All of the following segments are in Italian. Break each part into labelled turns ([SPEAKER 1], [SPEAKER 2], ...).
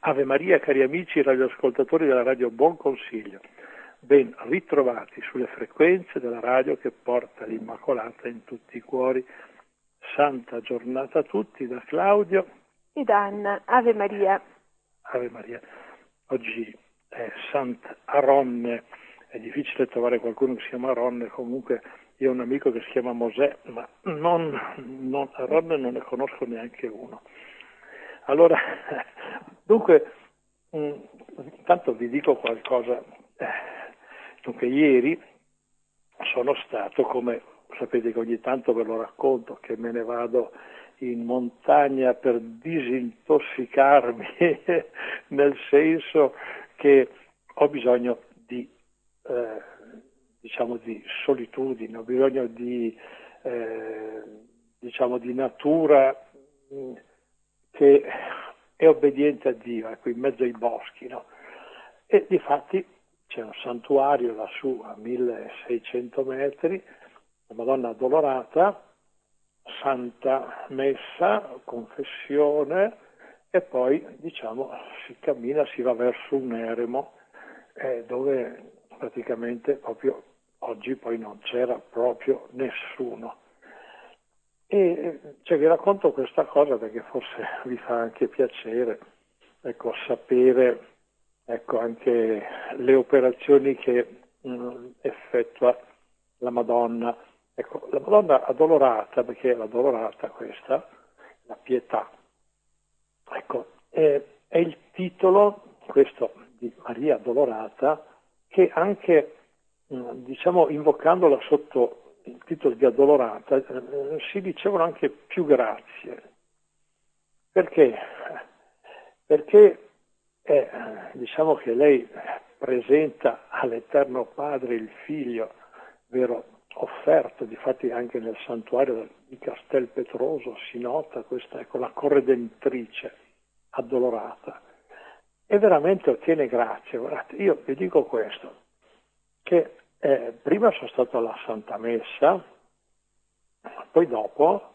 [SPEAKER 1] Ave Maria, cari amici radioascoltatori della Radio Buon Consiglio, ben ritrovati sulle frequenze della radio che porta l'Immacolata in tutti i cuori. Santa giornata a tutti da Claudio
[SPEAKER 2] e da Anna. Ave Maria.
[SPEAKER 1] Ave Maria. Oggi è Sant'Aronne, è difficile trovare qualcuno che si chiama Aronne, comunque io ho un amico che si chiama Mosè, ma Aronne non ne conosco neanche uno. Allora, dunque, intanto vi dico qualcosa. Dunque, ieri sono stato, come sapete che ogni tanto ve lo racconto, che me ne vado in montagna per disintossicarmi, nel senso che ho bisogno di solitudine, ho bisogno di natura che è obbediente a Dio, ecco, in mezzo ai boschi, no? E difatti c'è un santuario lassù a 1600 metri, la Madonna Addolorata, Santa Messa, confessione, e poi si cammina, si va verso un eremo dove praticamente proprio oggi poi non c'era proprio nessuno. E vi racconto questa cosa perché forse vi fa anche piacere, ecco, sapere, ecco, anche le operazioni che effettua la Madonna. Ecco, la Madonna Addolorata, perché è l'Addolorata questa, la pietà, ecco, è il titolo, questo di Maria Addolorata, che anche, invocandola sotto il titolo di Addolorata, si ricevono anche più grazie. Perché? Perché che lei presenta all'Eterno Padre il Figlio, vero, offerto, difatti anche nel santuario di Castel Petroso si nota questa, ecco, la corredentrice addolorata, e veramente ottiene grazie. Guardate, io vi dico questo, che prima sono stato alla Santa Messa, poi dopo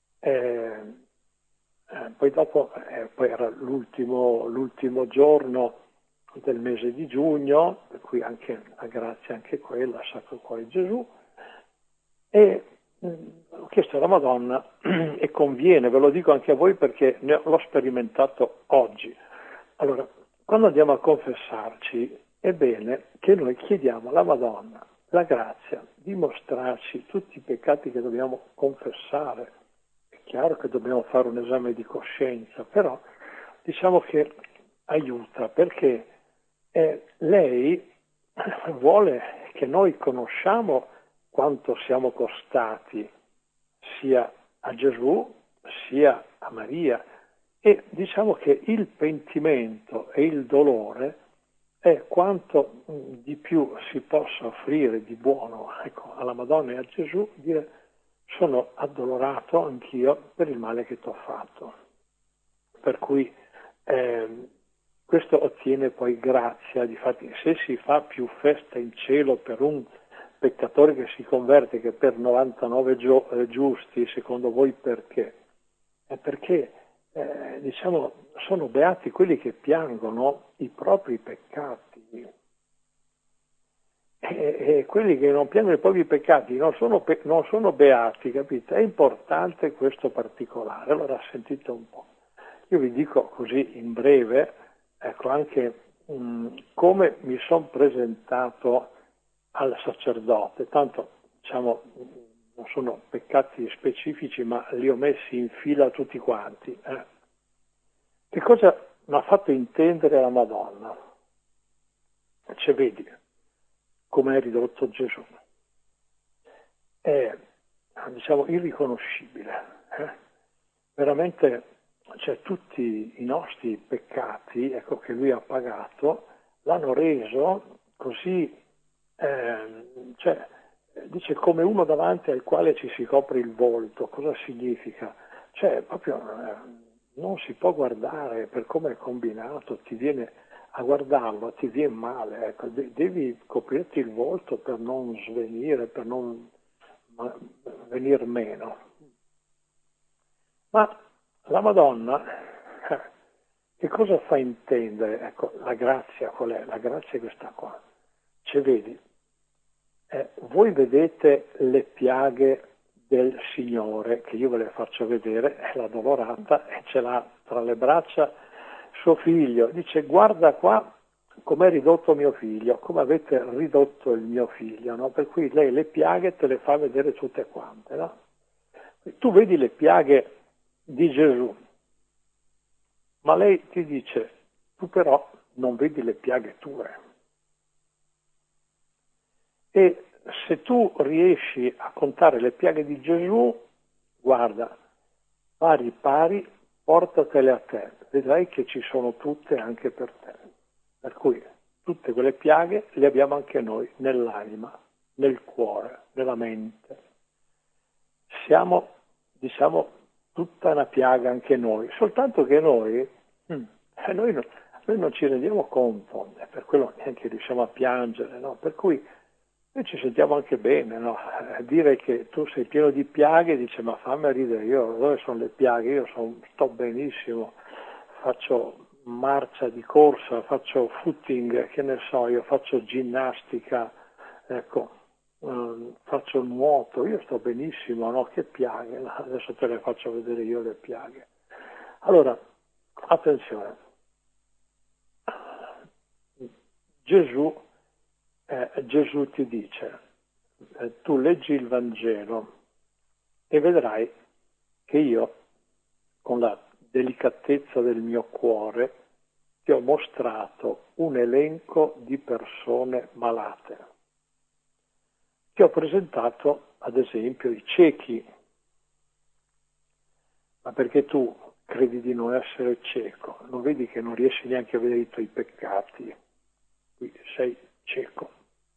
[SPEAKER 1] era l'ultimo giorno del mese di giugno, per cui anche la grazia anche quella, Sacro Cuore di Gesù, e ho chiesto alla Madonna, e conviene, ve lo dico anche a voi perché l'ho sperimentato oggi. Allora, quando andiamo a confessarci, è bene che noi chiediamo alla Madonna la grazia di mostrarci tutti i peccati che dobbiamo confessare. È chiaro che dobbiamo fare un esame di coscienza, però che aiuta, perché lei vuole che noi conosciamo quanto siamo costati sia a Gesù sia a Maria, e che il pentimento e il dolore è quanto di più si possa offrire di buono, ecco, alla Madonna e a Gesù, dire: sono addolorato anch'io per il male che ti ho fatto. Per cui questo ottiene poi grazia. Difatti, se si fa più festa in cielo per un peccatore che si converte che per 99 giusti, secondo voi perché? È perché sono beati quelli che piangono i propri peccati, e quelli che non piangono i propri peccati non sono beati, capite? È importante questo particolare. Allora sentite un po', io vi dico così in breve, ecco, anche come mi sono presentato al sacerdote. Tanto non sono peccati specifici, ma li ho messi in fila tutti quanti. Che cosa mi ha fatto intendere la Madonna? Vedi come è ridotto Gesù. È, irriconoscibile. Veramente, tutti i nostri peccati, ecco, che lui ha pagato, l'hanno reso così, dice, come uno davanti al quale ci si copre il volto. Cosa significa? Proprio non si può guardare per come è combinato, ti viene a guardarlo, ti viene male, ecco, devi coprirti il volto per non svenire, per non venir meno. Ma la Madonna Che cosa fa intendere? Ecco, la grazia qual è? La grazia è questa qua. Cioè, vedi, voi vedete le piaghe del Signore, che io ve le faccio vedere, è la dolorata e ce l'ha tra le braccia suo figlio. Dice, guarda qua com'è ridotto mio figlio, come avete ridotto il mio figlio, no? Per cui lei le piaghe te le fa vedere tutte quante, no? Tu vedi le piaghe di Gesù, ma lei ti dice, tu però non vedi le piaghe tue. E se tu riesci a contare le piaghe di Gesù, guarda, pari pari, portatele a te, vedrai che ci sono tutte anche per te. Per cui tutte quelle piaghe le abbiamo anche noi, nell'anima, nel cuore, nella mente. Siamo, diciamo, tutta una piaga anche noi, soltanto che noi non ci rendiamo conto, è per quello neanche riusciamo a piangere, no? Per cui noi ci sentiamo anche bene, no? Dire che tu sei pieno di piaghe, dice ma fammi ridere, io dove sono le piaghe? Io sto benissimo, faccio marcia di corsa, faccio footing, che ne so, io faccio ginnastica, ecco, faccio nuoto, io sto benissimo, no? Che piaghe? No? Adesso te le faccio vedere io le piaghe. Allora, attenzione, Gesù ti dice, tu leggi il Vangelo e vedrai che io, con la delicatezza del mio cuore, ti ho mostrato un elenco di persone malate. Ti ho presentato, ad esempio, i ciechi, ma perché tu credi di non essere cieco? Non vedi che non riesci neanche a vedere i tuoi peccati? Quindi sei cieco.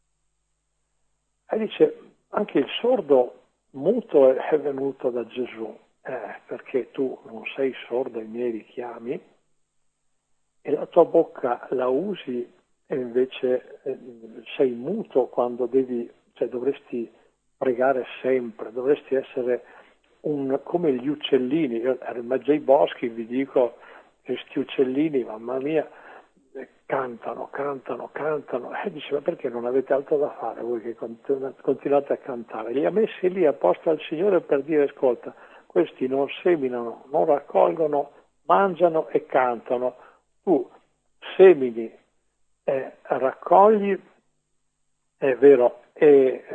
[SPEAKER 1] E dice, anche il sordo muto è venuto da Gesù, perché tu non sei sordo ai miei richiami e la tua bocca la usi e invece sei muto quando dovresti pregare sempre, dovresti essere come gli uccellini. Io in mezzo ai boschi vi dico che questi uccellini, mamma mia, cantano, e dice ma perché non avete altro da fare voi che continuate a cantare? Li ha messi lì apposta al Signore per dire ascolta, questi non seminano, non raccolgono, mangiano e cantano, tu semini, raccogli, è vero, e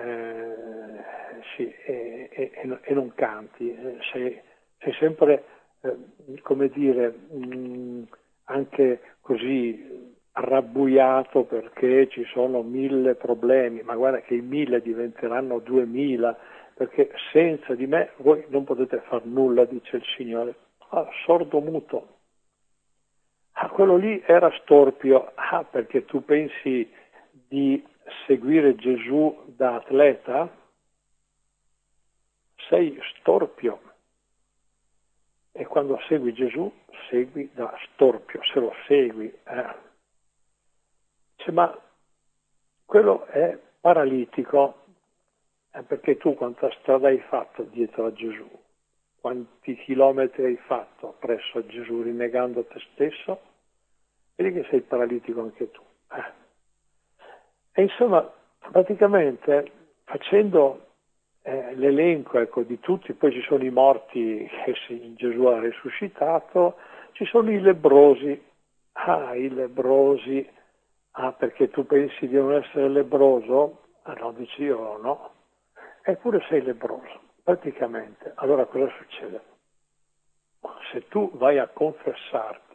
[SPEAKER 1] non canti, sei sempre, come dire, anche così arrabbuiato perché ci sono 1000 problemi, ma guarda che i 1000 diventeranno 2000, perché senza di me voi non potete far nulla, dice il Signore. Sordo muto. Quello lì era storpio. Perché tu pensi di seguire Gesù da atleta? Sei storpio. E quando segui Gesù, segui da storpio, se lo segui. Ma quello è paralitico, perché tu quanta strada hai fatto dietro a Gesù? Quanti chilometri hai fatto presso Gesù rinnegando te stesso? Vedi che sei paralitico anche tu. E insomma, praticamente facendo l'elenco di tutti, poi ci sono i morti che Gesù ha risuscitato, ci sono i lebbrosi. I lebbrosi, perché tu pensi di non essere lebbroso? No, dici io no. Eppure sei lebbroso, praticamente. Allora cosa succede? Se tu vai a confessarti,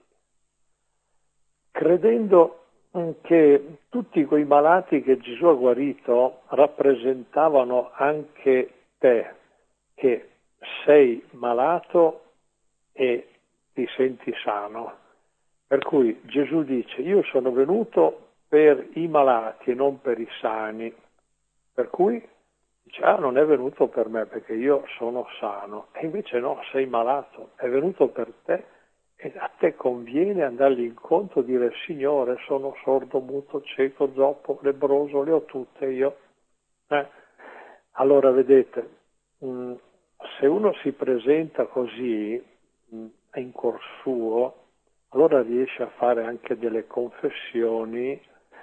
[SPEAKER 1] credendo che tutti quei malati che Gesù ha guarito rappresentavano anche te, che sei malato e ti senti sano. Per cui Gesù dice, io sono venuto per i malati e non per i sani. Per cui dice, non è venuto per me perché io sono sano. E invece no, sei malato, è venuto per te. E a te conviene andargli incontro e dire Signore sono sordo, muto, cieco, zoppo, lebbroso, le ho tutte io. Allora vedete, se uno si presenta così in cuor suo, allora riesci a fare anche delle confessioni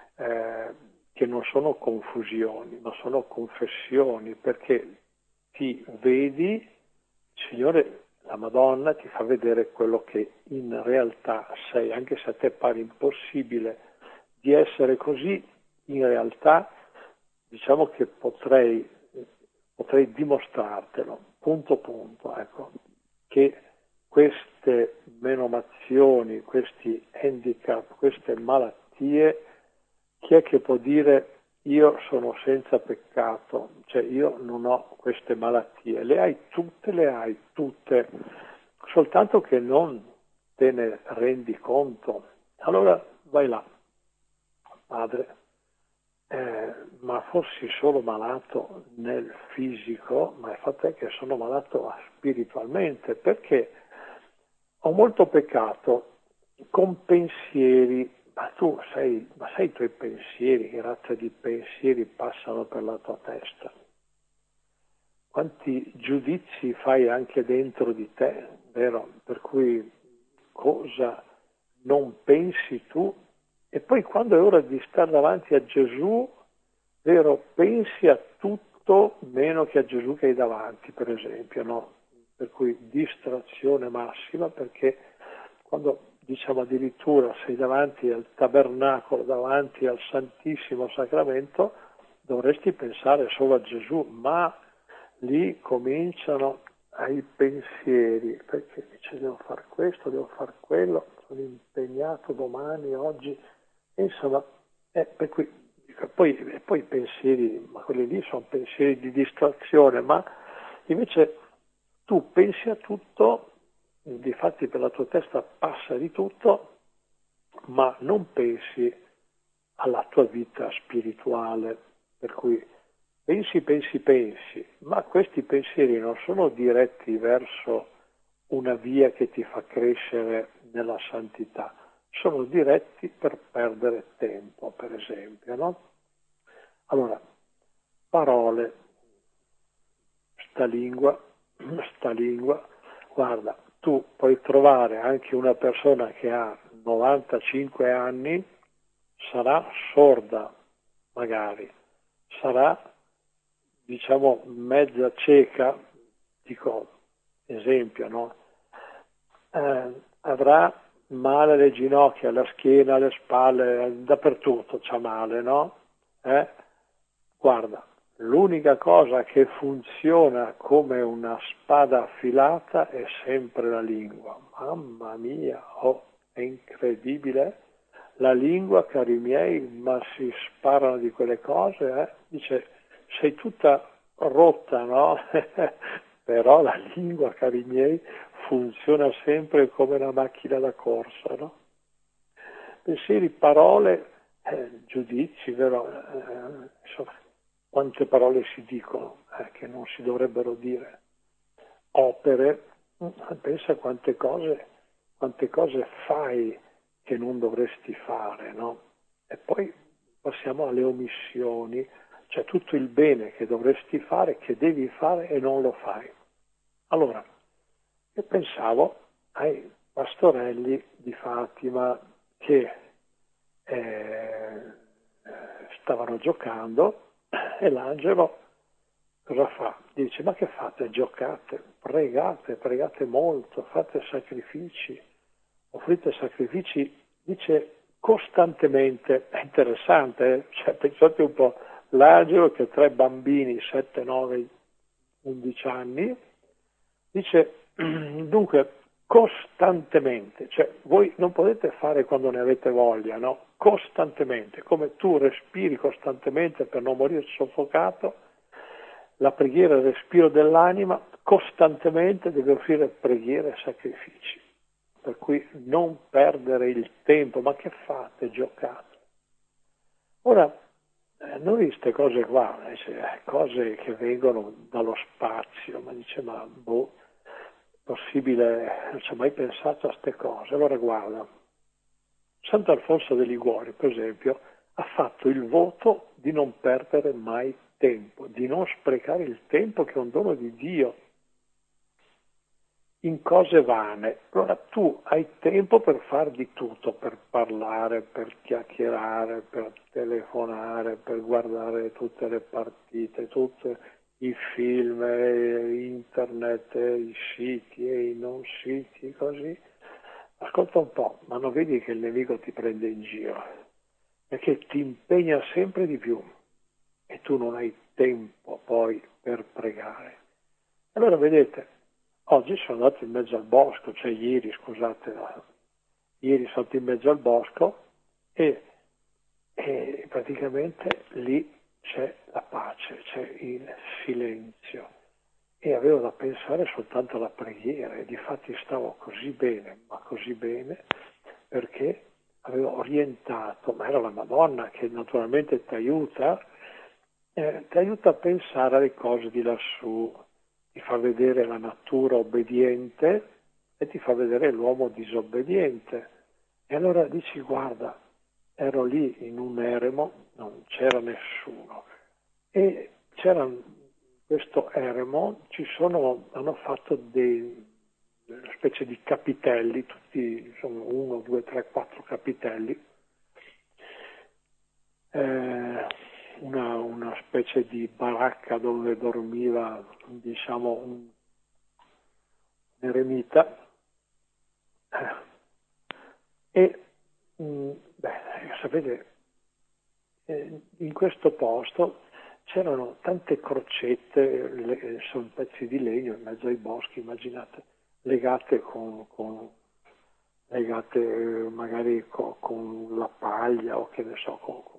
[SPEAKER 1] che non sono confusioni, ma sono confessioni, perché ti vedi, il Signore, la Madonna ti fa vedere quello che in realtà sei, anche se a te pare impossibile di essere così, in realtà diciamo che potrei dimostrartelo, punto, ecco, che queste menomazioni, questi handicap, queste malattie, chi è che può dire io sono senza peccato, cioè io non ho queste malattie, le hai tutte, soltanto che non te ne rendi conto. Allora vai là, padre, ma fossi solo malato nel fisico, ma il fatto è che sono malato spiritualmente, perché ho molto peccato con pensieri, ma sai i tuoi pensieri, che razza di pensieri passano per la tua testa? Quanti giudizi fai anche dentro di te, vero? Per cui cosa non pensi tu? E poi quando è ora di stare davanti a Gesù, vero, pensi a tutto meno che a Gesù che hai davanti, per esempio, no? Per cui distrazione massima, perché quando diciamo addirittura sei davanti al tabernacolo, davanti al Santissimo Sacramento, dovresti pensare solo a Gesù, ma lì cominciano ai pensieri, perché dice devo fare questo, devo fare quello, sono impegnato domani, oggi, insomma, per cui, poi i pensieri, ma quelli lì sono pensieri di distrazione, ma invece tu pensi a tutto, difatti per la tua testa passa di tutto, ma non pensi alla tua vita spirituale, per cui pensi, ma questi pensieri non sono diretti verso una via che ti fa crescere nella santità, sono diretti per perdere tempo, per esempio, no? Allora, parole, sta lingua, guarda, tu puoi trovare anche una persona che ha 95 anni, sarà sorda, magari, sarà, diciamo, mezza cieca, dico, esempio, no? Avrà male alle ginocchia, alla schiena, alle spalle, dappertutto c'ha male, no? Guarda, l'unica cosa che funziona come una spada affilata è sempre la lingua. Mamma mia, è incredibile. La lingua, cari miei, ma si sparano di quelle cose, Dice, sei tutta rotta, no? Però la lingua, cari miei, funziona sempre come una macchina da corsa, no? Pensieri, parole, giudizi, vero? Insomma, quante parole si dicono che non si dovrebbero dire. Opere, pensa quante cose fai che non dovresti fare, no? E poi passiamo alle omissioni, cioè tutto il bene che dovresti fare, che devi fare e non lo fai. Allora, io pensavo ai pastorelli di Fatima che stavano giocando e l'angelo cosa fa? Dice, ma che fate? Giocate, pregate molto, fate sacrifici, offrite sacrifici, dice costantemente. È interessante, Cioè, pensate un po', l'angelo che ha 3 bambini, 7, 9, 11 anni, dice, dunque, costantemente, cioè voi non potete fare quando ne avete voglia, no? Costantemente, come tu respiri costantemente per non morire soffocato, la preghiera è il respiro dell'anima, costantemente deve offrire preghiere e sacrifici. Per cui non perdere il tempo, ma che fate? Giocate. Ora, non queste cose qua, cose che vengono dallo spazio, ma dice, ma possibile, non ci ho mai pensato a queste cose. Allora guarda, Sant'Alfonso de Liguori, per esempio, ha fatto il voto di non perdere mai tempo, di non sprecare il tempo che è un dono di Dio. in cose vane. Allora tu hai tempo per far di tutto, per parlare, per chiacchierare, per telefonare, per guardare tutte le partite, tutti i film, internet, i siti e i non siti, così. Ascolta un po', ma non vedi che il nemico ti prende in giro, perché ti impegna sempre di più e tu non hai tempo poi per pregare. Allora vedete, oggi sono andato in mezzo al bosco, cioè ieri, scusate, no? Ieri sono andato in mezzo al bosco e praticamente lì c'è la pace, c'è il silenzio e avevo da pensare soltanto alla preghiera e difatti stavo così bene, ma così bene, perché avevo orientato, ma era la Madonna che naturalmente ti aiuta a pensare alle cose di lassù, ti fa vedere la natura obbediente e ti fa vedere l'uomo disobbediente. E allora dici, guarda, ero lì in un eremo, non c'era nessuno. E c'era questo eremo, hanno fatto una specie di capitelli, tutti, insomma, 1, 2, 3, 4 capitelli, una specie di baracca dove dormiva, diciamo, un eremita. Sapete, in questo posto c'erano tante crocette, sono pezzi di legno in mezzo ai boschi, immaginate, legate legate magari con la paglia o che ne so,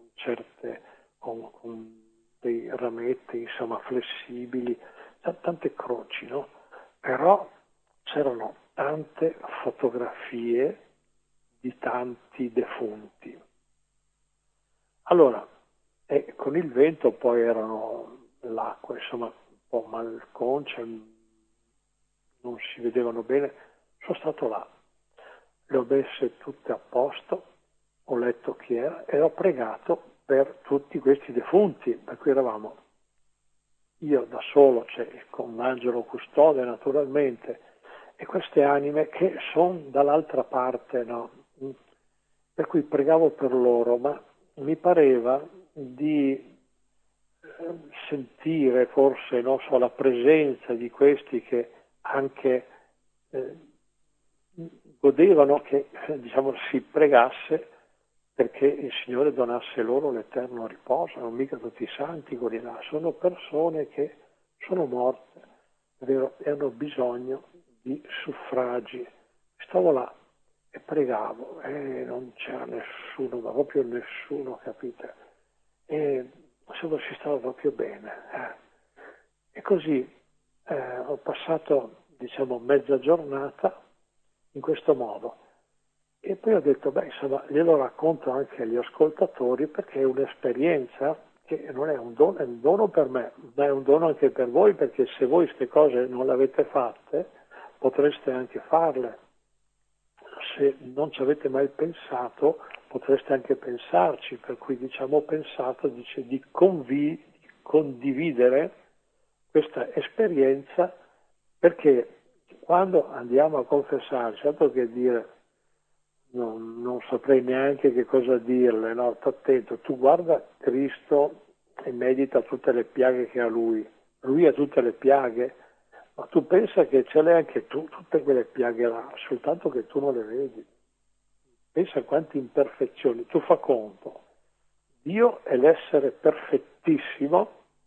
[SPEAKER 1] con dei rametti, insomma, flessibili, tante croci, no? Però c'erano tante fotografie di tanti defunti. Allora, con il vento poi erano l'acqua, insomma, un po' malconce, non si vedevano bene. Sono stato là, le ho messe tutte a posto, ho letto chi era e ho pregato per tutti questi defunti, per cui eravamo io da solo, cioè con l'angelo custode naturalmente, e queste anime che sono dall'altra parte, no? Per cui pregavo per loro, ma mi pareva di sentire forse, non so, la presenza di questi che anche godevano che, diciamo, si pregasse perché il Signore donasse loro l'eterno riposo, non mica tutti i santi quelli là, sono persone che sono morte, è vero, e hanno bisogno di suffragi. Stavo là e pregavo e non c'era nessuno, ma proprio nessuno, capite? E si stava proprio bene. E così ho passato, diciamo, mezza giornata in questo modo. E poi ho detto, insomma, glielo racconto anche agli ascoltatori perché è un'esperienza che non è un dono per me, ma è un dono anche per voi, perché se voi queste cose non le avete fatte, potreste anche farle. Se non ci avete mai pensato, potreste anche pensarci, per cui diciamo ho pensato di condividere questa esperienza, perché quando andiamo a confessarci, altro che dire, non saprei neanche che cosa dirle, no? Sto attento, tu guarda Cristo e medita tutte le piaghe che ha lui ha tutte le piaghe, ma tu pensa che ce l'hai anche tu, tutte quelle piaghe là, soltanto che tu non le vedi. Pensa a quante imperfezioni, tu fa conto, Dio è l'essere perfettissimo,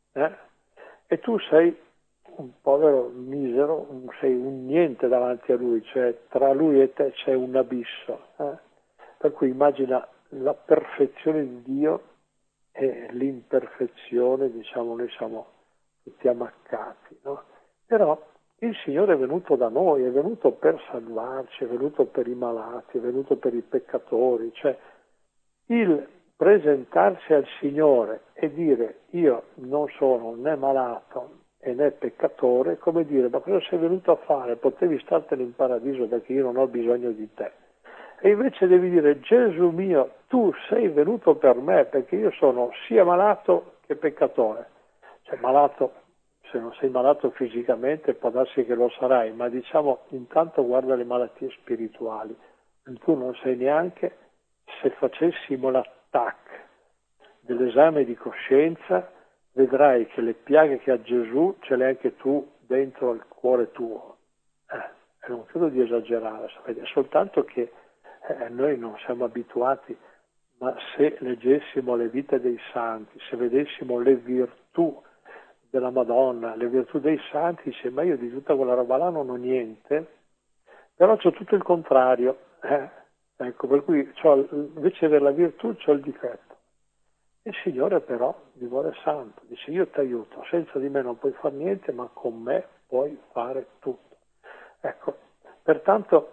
[SPEAKER 1] e tu sei un povero misero, sei un niente davanti a lui, cioè tra lui e te c'è un abisso. Per cui immagina la perfezione di Dio e l'imperfezione, diciamo, noi siamo tutti ammaccati, no? Però il Signore è venuto da noi, è venuto per salvarci, è venuto per i malati, è venuto per i peccatori, cioè il presentarsi al Signore e dire io non sono né malato e né peccatore, come dire, ma cosa sei venuto a fare? Potevi startene in paradiso perché io non ho bisogno di te. E invece devi dire Gesù mio, tu sei venuto per me perché io sono sia malato che peccatore. Cioè malato se non sei malato fisicamente può darsi che lo sarai, ma diciamo intanto guarda le malattie spirituali. Tu non sai neanche se facessimo l'attacco dell'esame di coscienza, vedrai che le piaghe che ha Gesù ce le hai anche tu dentro al cuore tuo. E non credo di esagerare, sapete? È soltanto che noi non siamo abituati, ma se leggessimo le vite dei santi, se vedessimo le virtù della Madonna, le virtù dei santi, dice, ma io di tutta quella roba là non ho niente, però c'ho tutto il contrario. Ecco, per cui invece della virtù c'ho il difetto. Il Signore però mi vuole santo, dice io ti aiuto, senza di me non puoi fare niente, ma con me puoi fare tutto. Ecco, pertanto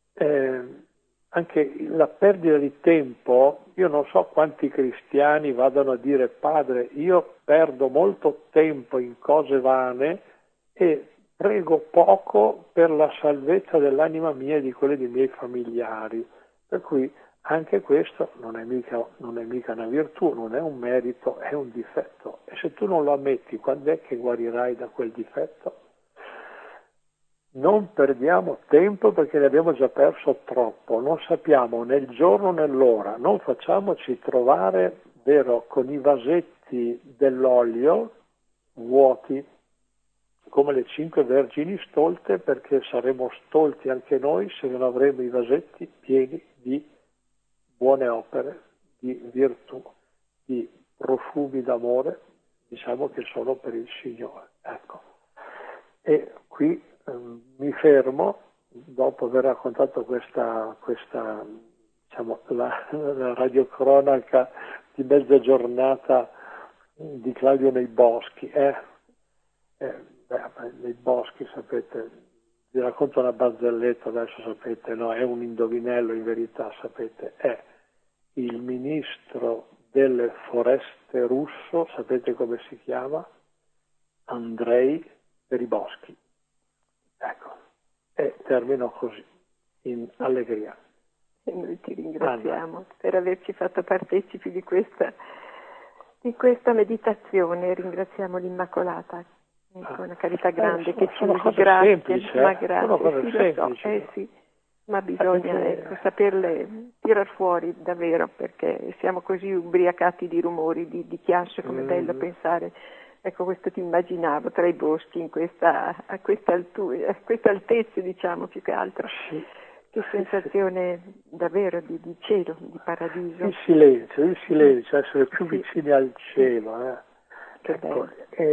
[SPEAKER 1] anche la perdita di tempo, io non so quanti cristiani vadano a dire padre, io perdo molto tempo in cose vane e prego poco per la salvezza dell'anima mia e di quelle dei miei familiari. Per cui anche questo non è mica una virtù, non è un merito, è un difetto. E se tu non lo ammetti, quando è che guarirai da quel difetto? Non perdiamo tempo perché ne abbiamo già perso troppo, non sappiamo né il giorno né l'ora, non facciamoci trovare, vero, con i vasetti dell'olio vuoti, come le 5 vergini stolte, perché saremo stolti anche noi se non avremo i vasetti pieni di buone opere, di virtù, di profumi d'amore, diciamo che sono per il Signore. Ecco. E qui mi fermo, dopo aver raccontato questa diciamo, la radiocronaca di mezza giornata di Claudio nei boschi. Nei boschi, sapete, vi racconto una barzelletta, adesso sapete, no, è un indovinello in verità, sapete, è il ministro delle foreste russo, sapete come si chiama? Andrei per i boschi. Ecco, e termino così, in allegria.
[SPEAKER 2] E noi ti ringraziamo per averci fatto partecipi di questa meditazione. Ringraziamo l'Immacolata, una carità grande che ci usi. Grazie,
[SPEAKER 1] semplici,
[SPEAKER 2] ma grazie,
[SPEAKER 1] sono cose
[SPEAKER 2] sì,
[SPEAKER 1] semplici.
[SPEAKER 2] lo so, sì, ma bisogna saperle tirar fuori davvero, perché siamo così ubriacati di rumori, di chiasso, come è bello pensare. Ecco, questo ti immaginavo tra i boschi, a questa altezza, diciamo, più che altro.
[SPEAKER 1] Sì.
[SPEAKER 2] Che sensazione davvero di cielo, di paradiso.
[SPEAKER 1] Il silenzio, essere più vicini al cielo. Ecco,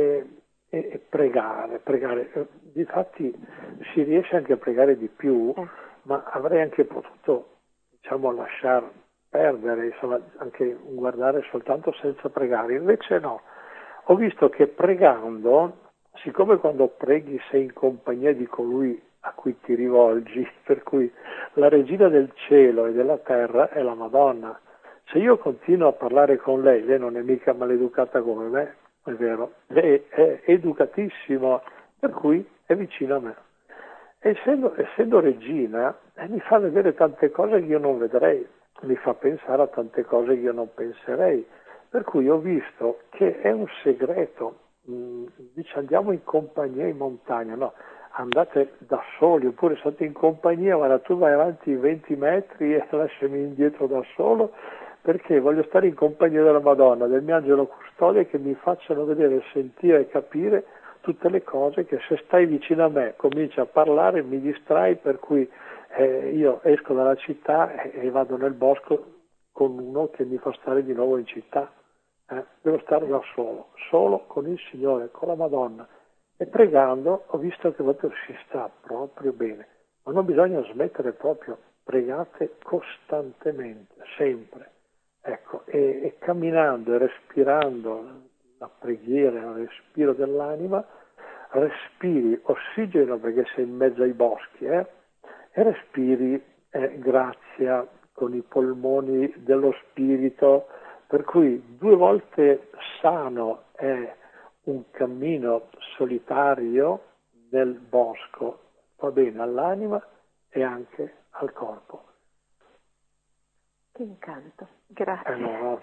[SPEAKER 1] e pregare. Difatti si riesce anche a pregare di più, ma avrei anche potuto, diciamo, lasciar perdere, insomma, anche guardare soltanto senza pregare. Invece no. Ho visto che pregando, siccome quando preghi sei in compagnia di colui a cui ti rivolgi, per cui la regina del cielo e della terra è la Madonna. Se io continuo a parlare con lei non è mica maleducata come me, è vero, lei è educatissima, per cui è vicino a me. E essendo regina, mi fa vedere tante cose che io non vedrei, mi fa pensare a tante cose che io non penserei. Per cui ho visto che è un segreto, dice andiamo in compagnia in montagna, no, andate da soli, oppure state in compagnia, guarda tu vai avanti 20 metri e lasciami indietro da solo, perché voglio stare in compagnia della Madonna, del mio angelo custode, che mi facciano vedere, sentire e capire tutte le cose che se stai vicino a me cominci a parlare, mi distrai, per cui io esco dalla città e vado nel bosco con uno che mi fa stare di nuovo in città. Devo stare da solo con il Signore, con la Madonna, e pregando ho visto che si sta proprio bene, ma non bisogna smettere proprio, pregate costantemente, sempre, ecco, e camminando e respirando la preghiera, il respiro dell'anima, respiri ossigeno perché sei in mezzo ai boschi, e respiri grazia con i polmoni dello spirito. Per cui 2 volte sano è un cammino solitario nel bosco, va bene all'anima e anche al corpo.
[SPEAKER 2] Che incanto, grazie.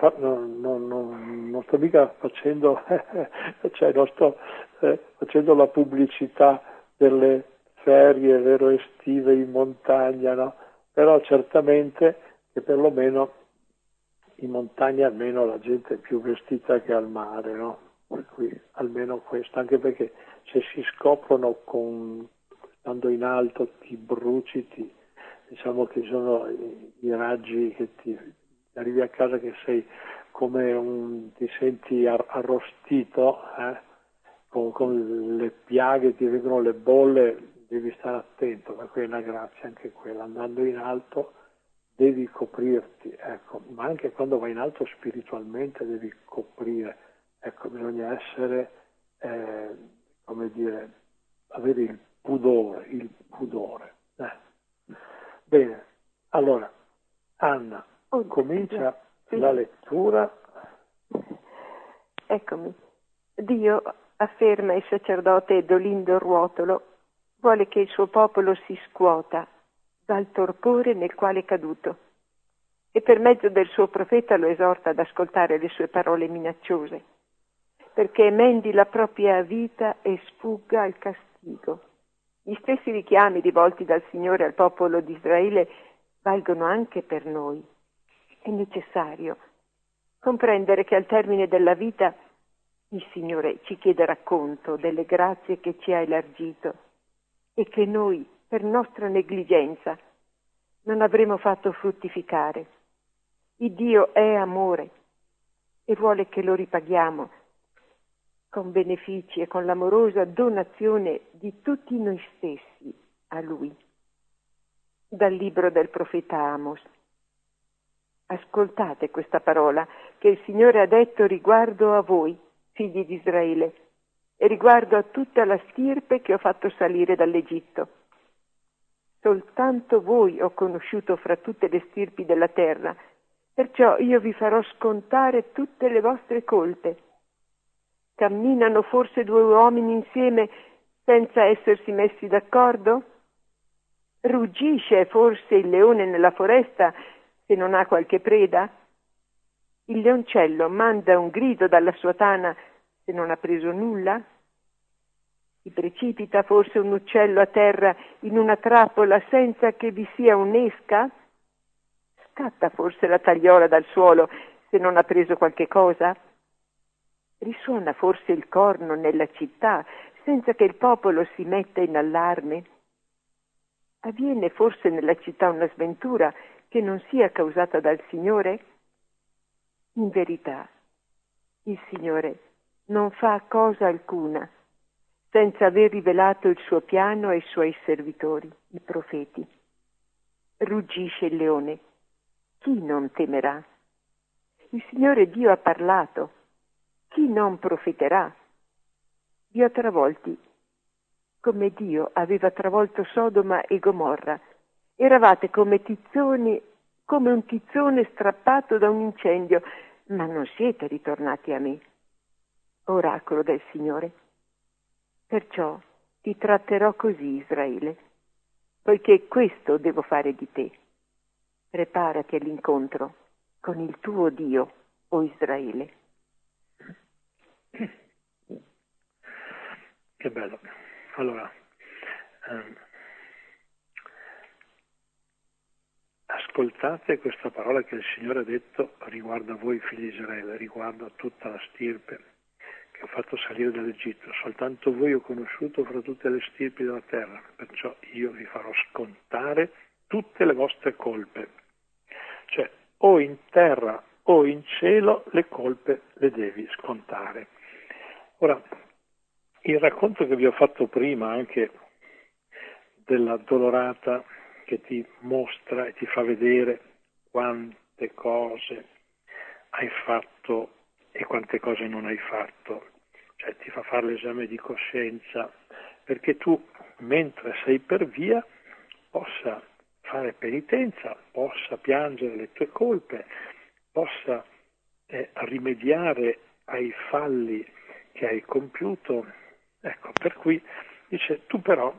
[SPEAKER 1] Non sto mica facendo, cioè non sto facendo la pubblicità delle ferie, vero, estive in montagna, no? Però certamente che perlomeno in montagna almeno la gente è più vestita che al mare, no? Per cui almeno questo, anche perché se si scoprono stando in alto ti bruci, diciamo che sono i raggi che ti arrivi a casa che sei come ti senti arrostito, con le piaghe, ti vengono le bolle, devi stare attento, perché è una grazia anche quella, andando in alto devi coprirti, ecco, ma anche quando vai in alto spiritualmente devi coprire, ecco, bisogna essere, come dire, avere il pudore. Bene, allora, Anna, comincia la lettura.
[SPEAKER 2] Eccomi. Dio, afferma il sacerdote Dolindo Ruotolo, vuole che il suo popolo si scuota dal torpore nel quale è caduto e per mezzo del suo profeta lo esorta ad ascoltare le sue parole minacciose, perché emendi la propria vita e sfugga al castigo. Gli stessi richiami rivolti dal Signore al popolo di Israele valgono anche per noi. È necessario comprendere che al termine della vita il Signore ci chiede racconto delle grazie che ci ha elargito e che noi, per nostra negligenza, non avremo fatto fruttificare. Il Dio è amore e vuole che lo ripaghiamo con benefici e con l'amorosa donazione di tutti noi stessi a Lui. Dal libro del profeta Amos. Ascoltate questa parola che il Signore ha detto riguardo a voi, figli di Israele, e riguardo a tutta la stirpe che ho fatto salire dall'Egitto. Soltanto voi ho conosciuto fra tutte le stirpi della terra, perciò io vi farò scontare tutte le vostre colpe. Camminano forse due uomini insieme senza essersi messi d'accordo? Ruggisce forse il leone nella foresta se non ha qualche preda? Il leoncello manda un grido dalla sua tana se non ha preso nulla? Si precipita forse un uccello a terra in una trappola senza che vi sia un'esca? Scatta forse la tagliola dal suolo se non ha preso qualche cosa? Risuona forse il corno nella città senza che il popolo si metta in allarme? Avviene forse nella città una sventura che non sia causata dal Signore? In verità, il Signore non fa cosa alcuna senza aver rivelato il suo piano ai suoi servitori, i profeti. Ruggisce il leone. Chi non temerà? Il Signore Dio ha parlato. Chi non profeterà? Vi ho travolti come Dio aveva travolto Sodoma e Gomorra. Eravate come tizzoni, come un tizzone strappato da un incendio, ma non siete ritornati a me. Oracolo del Signore. Perciò ti tratterò così, Israele, poiché questo devo fare di te. Preparati all'incontro con il tuo Dio, o Israele.
[SPEAKER 1] Che bello. Allora, ascoltate questa parola che il Signore ha detto riguardo a voi figli di Israele, riguardo a tutta la stirpe che ho fatto salire dall'Egitto. Soltanto voi ho conosciuto fra tutte le stirpi della terra, perciò io vi farò scontare tutte le vostre colpe. Cioè, o in terra o in cielo le colpe le devi scontare. Ora, il racconto che vi ho fatto prima anche dell'addolorata che ti mostra e ti fa vedere quante cose hai fatto e quante cose non hai fatto, cioè ti fa fare l'esame di coscienza perché tu mentre sei per via possa fare penitenza, possa piangere le tue colpe, possa rimediare ai falli che hai compiuto. Ecco, per cui dice tu però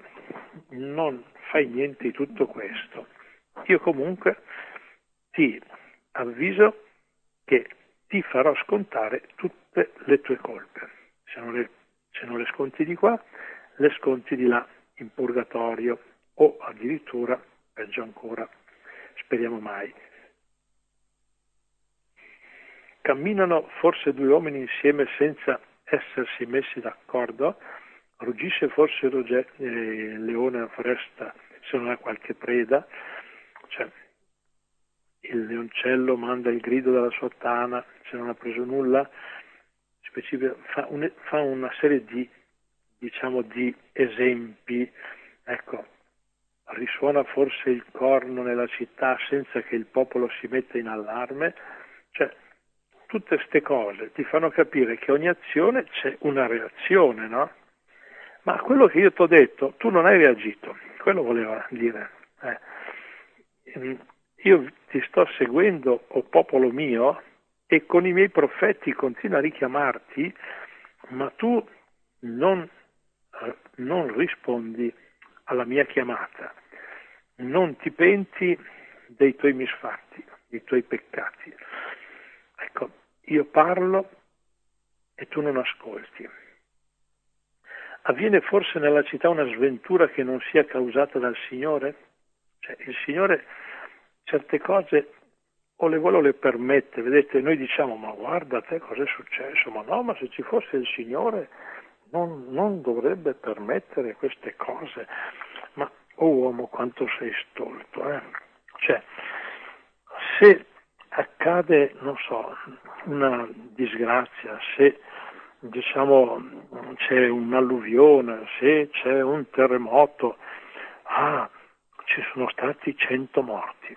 [SPEAKER 1] non fai niente di tutto questo. Io comunque ti avviso che ti farò scontare tutte le tue colpe. Se non le sconti di qua, le sconti di là, in purgatorio, o addirittura, peggio ancora, speriamo mai. Camminano forse due uomini insieme senza essersi messi d'accordo? Ruggisce forse il leone alla foresta se non ha qualche preda? Cioè, il leoncello manda il grido dalla sua tana se non ha preso nulla? Fa una serie di esempi. Ecco, risuona forse il corno nella città senza che il popolo si metta in allarme? Cioè, tutte queste cose ti fanno capire che ogni azione c'è una reazione, no? Ma a quello che io ti ho detto, tu non hai reagito, quello voleva dire. Io ti sto seguendo, o popolo mio, e con i miei profeti continuo a richiamarti, ma tu non rispondi alla mia chiamata, non ti penti dei tuoi misfatti, dei tuoi peccati. Ecco, io parlo e tu non ascolti. Avviene forse nella città una sventura che non sia causata dal Signore? Cioè, il Signore certe cose o le vuole o le permette. Vedete, noi diciamo, ma guarda a te cosa è successo, ma no, ma se ci fosse il Signore non dovrebbe permettere queste cose. Ma, oh uomo, quanto sei stolto, eh? Cioè, se accade, non so, una disgrazia, se c'è un'alluvione, se c'è un terremoto, ci sono stati 100 morti.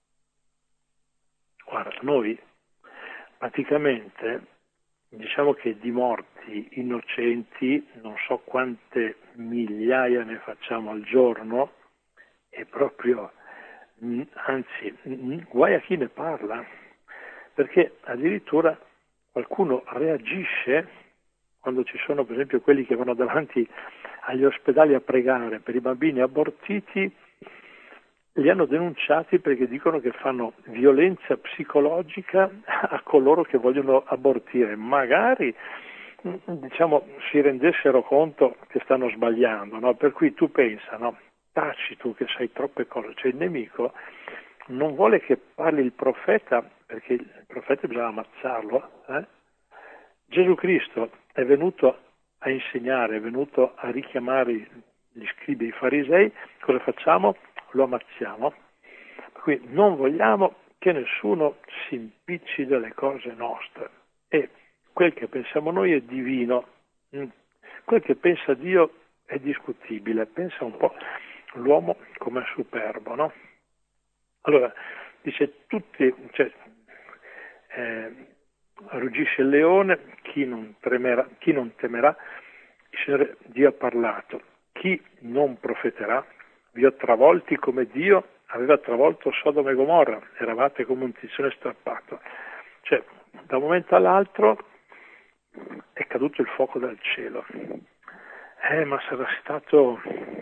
[SPEAKER 1] Guarda, noi praticamente diciamo che di morti innocenti non so quante migliaia ne facciamo al giorno, e proprio, anzi, guai a chi ne parla, perché addirittura qualcuno reagisce quando ci sono per esempio quelli che vanno davanti agli ospedali a pregare per i bambini abortiti. Li hanno denunciati perché dicono che fanno violenza psicologica a coloro che vogliono abortire. Magari si rendessero conto che stanno sbagliando, no? Per cui tu pensa, no? Taci tu che sai troppe cose, cioè il nemico non vuole che parli il profeta, perché il profeta bisogna ammazzarlo. Gesù Cristo è venuto a insegnare, è venuto a richiamare gli scribi e i farisei. Cosa facciamo? Lo ammazziamo. Per cui non vogliamo che nessuno si impicci delle cose nostre, e quel che pensiamo noi è divino, quel che pensa Dio è discutibile. Pensa un po' l'uomo come è superbo, no? Allora, dice ruggisce il leone, chi non temerà, il Signore Dio ha parlato, chi non profeterà, vi ho travolti come Dio aveva travolto Sodoma e Gomorra, eravate come un tizzone strappato. Cioè, da un momento all'altro è caduto il fuoco dal cielo. Ma sarà stato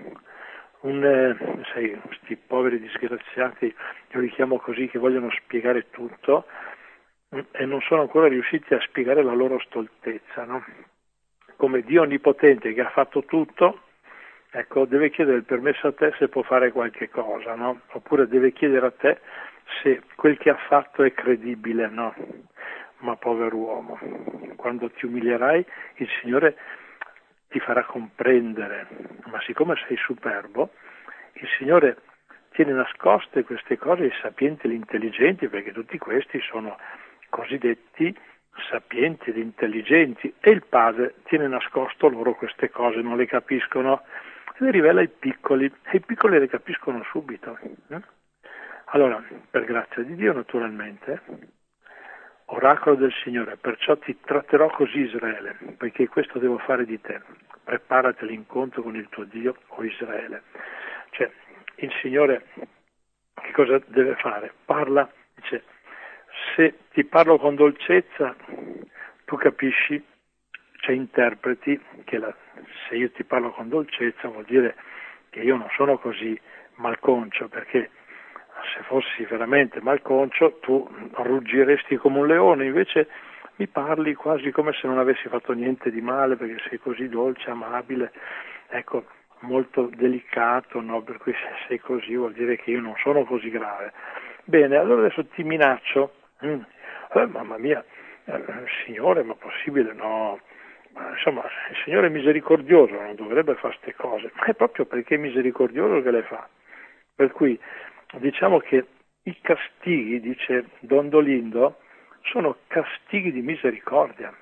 [SPEAKER 1] questi poveri disgraziati, io li chiamo così, che vogliono spiegare tutto e non sono ancora riusciti a spiegare la loro stoltezza, no? Come Dio onnipotente che ha fatto tutto, ecco, deve chiedere il permesso a te se può fare qualche cosa, no? Oppure deve chiedere a te se quel che ha fatto è credibile, no? Ma povero uomo, quando ti umilierai il Signore ti farà comprendere, ma siccome sei superbo, il Signore tiene nascoste queste cose ai sapienti e agli intelligenti, perché tutti questi sono cosiddetti sapienti ed intelligenti, e il Padre tiene nascosto loro queste cose, non le capiscono, e le rivela ai piccoli, e i piccoli le capiscono subito. Allora, per grazia di Dio naturalmente, oracolo del Signore, perciò ti tratterò così Israele, poiché questo devo fare di te, preparati all'incontro con il tuo Dio, o Israele. Cioè, il Signore che cosa deve fare? Parla, dice, se ti parlo con dolcezza, tu capisci, cioè interpreti che se io ti parlo con dolcezza vuol dire che io non sono così malconcio, perché se fossi veramente malconcio tu ruggiresti come un leone, invece mi parli quasi come se non avessi fatto niente di male, perché sei così dolce, amabile, ecco, molto delicato, no? Per cui se sei così vuol dire che io non sono così grave. Bene, allora adesso ti minaccio. Mamma mia, Signore, ma possibile? No. Ma insomma, il Signore è misericordioso, non dovrebbe fare queste cose, ma è proprio perché è misericordioso che le fa. Per cui diciamo che i castighi, dice Don Dolindo, sono castighi di misericordia.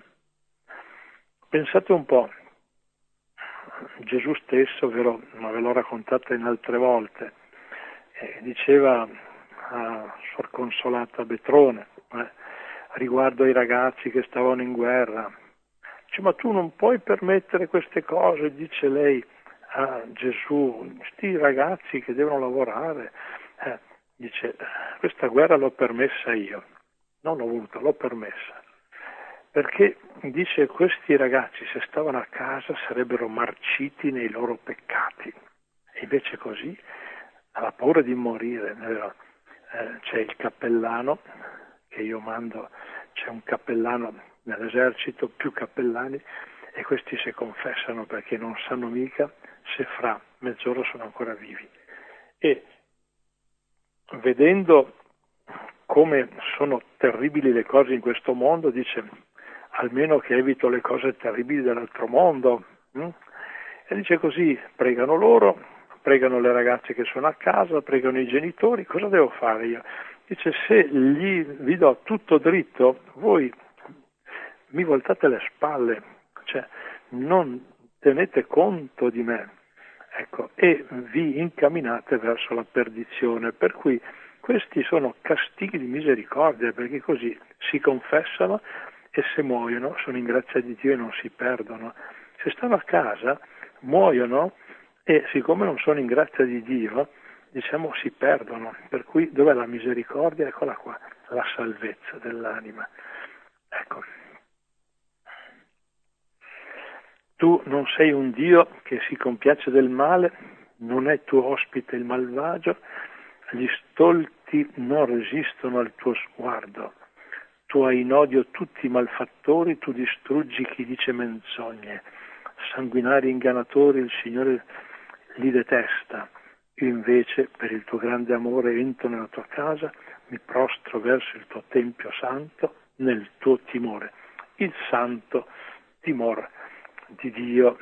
[SPEAKER 1] Pensate un po', Gesù stesso, vero, ma ve l'ho raccontata in altre volte, diceva a Sor Consolata Betrone, riguardo ai ragazzi che stavano in guerra, dice, ma tu non puoi permettere queste cose, dice lei a Gesù, questi ragazzi che devono lavorare, dice, questa guerra l'ho permessa io, non l'ho voluta, l'ho permessa, perché dice questi ragazzi se stavano a casa sarebbero marciti nei loro peccati, e invece così alla paura di morire, c'è il cappellano che io mando, c'è un cappellano nell'esercito, più cappellani, e questi si confessano perché non sanno mica se fra mezz'ora sono ancora vivi. E vedendo come sono terribili le cose in questo mondo, dice, almeno che evito le cose terribili dell'altro mondo. E dice così, pregano loro, pregano le ragazze che sono a casa, pregano i genitori, cosa devo fare io? Dice, se vi do tutto dritto, voi mi voltate le spalle, cioè non tenete conto di me, ecco, e vi incamminate verso la perdizione. Per cui questi sono castighi di misericordia, perché così si confessano e se muoiono sono in grazia di Dio e non si perdono. Se stanno a casa muoiono e siccome non sono in grazia di Dio, diciamo si perdono. Per cui dov'è la misericordia? Eccola qua, la salvezza dell'anima. Ecco. Tu non sei un Dio che si compiace del male, non è tuo ospite il malvagio, gli stolti non resistono al tuo sguardo. Tu hai in odio tutti i malfattori, tu distruggi chi dice menzogne. Sanguinari ingannatori il Signore li detesta. Io invece, per il tuo grande amore, entro nella tua casa, mi prostro verso il tuo Tempio santo, nel tuo timore, il santo timore di Dio.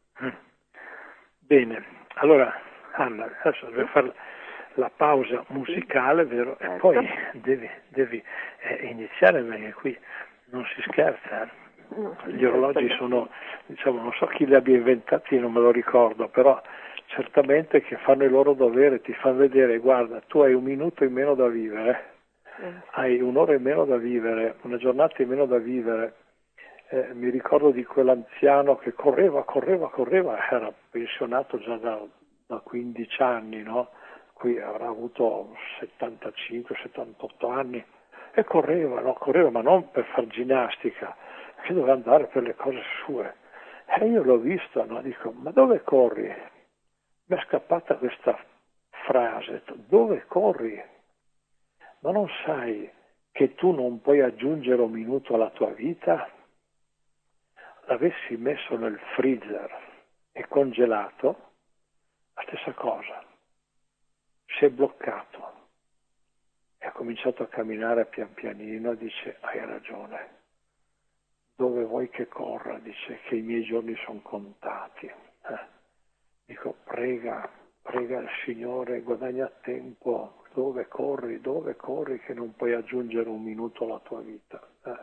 [SPEAKER 1] Bene, allora Anna, adesso devo fare la pausa musicale, vero? E poi devi iniziare, perché qui non si scherza. Gli orologi sono, diciamo, non so chi li abbia inventati, non me lo ricordo, però certamente che fanno il loro dovere, ti fanno vedere, guarda, tu hai un minuto in meno da vivere, hai un'ora in meno da vivere, una giornata in meno da vivere. Mi ricordo di quell'anziano che correva, era pensionato già da 15 anni, no? Qui avrà avuto 75-78 anni, e correva, ma non per far ginnastica, che doveva andare per le cose sue. E io l'ho visto, no? Dico, ma dove corri? Mi è scappata questa frase, dove corri? Ma non sai che tu non puoi aggiungere un minuto alla tua vita? L'avessi messo nel freezer e congelato, la stessa cosa. Si è bloccato e ha cominciato a camminare pian pianino, dice, hai ragione, dove vuoi che corra? Dice che i miei giorni sono contati. Dico, prega il Signore, guadagna tempo, dove corri che non puoi aggiungere un minuto alla tua vita.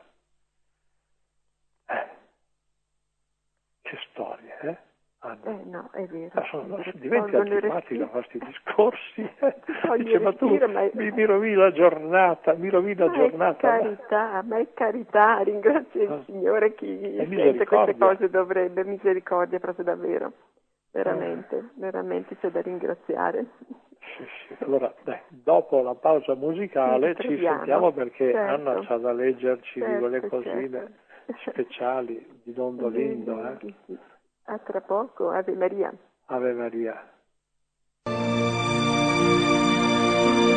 [SPEAKER 1] Che storie,
[SPEAKER 2] No, è vero.
[SPEAKER 1] Diventi antipatica a questi discorsi. Dice, ma tu mi rovini la giornata,
[SPEAKER 2] Ma è carità, ringrazio il Signore, chi sente queste cose dovrebbe, misericordia proprio davvero. Veramente c'è da ringraziare.
[SPEAKER 1] Sì. Allora, dopo la pausa musicale ci sentiamo, perché
[SPEAKER 2] certo.
[SPEAKER 1] Anna c'ha da leggerci di quelle cosine.
[SPEAKER 2] Certo.
[SPEAKER 1] Speciali di Don Dolindo.
[SPEAKER 2] Sì. A tra poco, Ave Maria.
[SPEAKER 1] Ave Maria.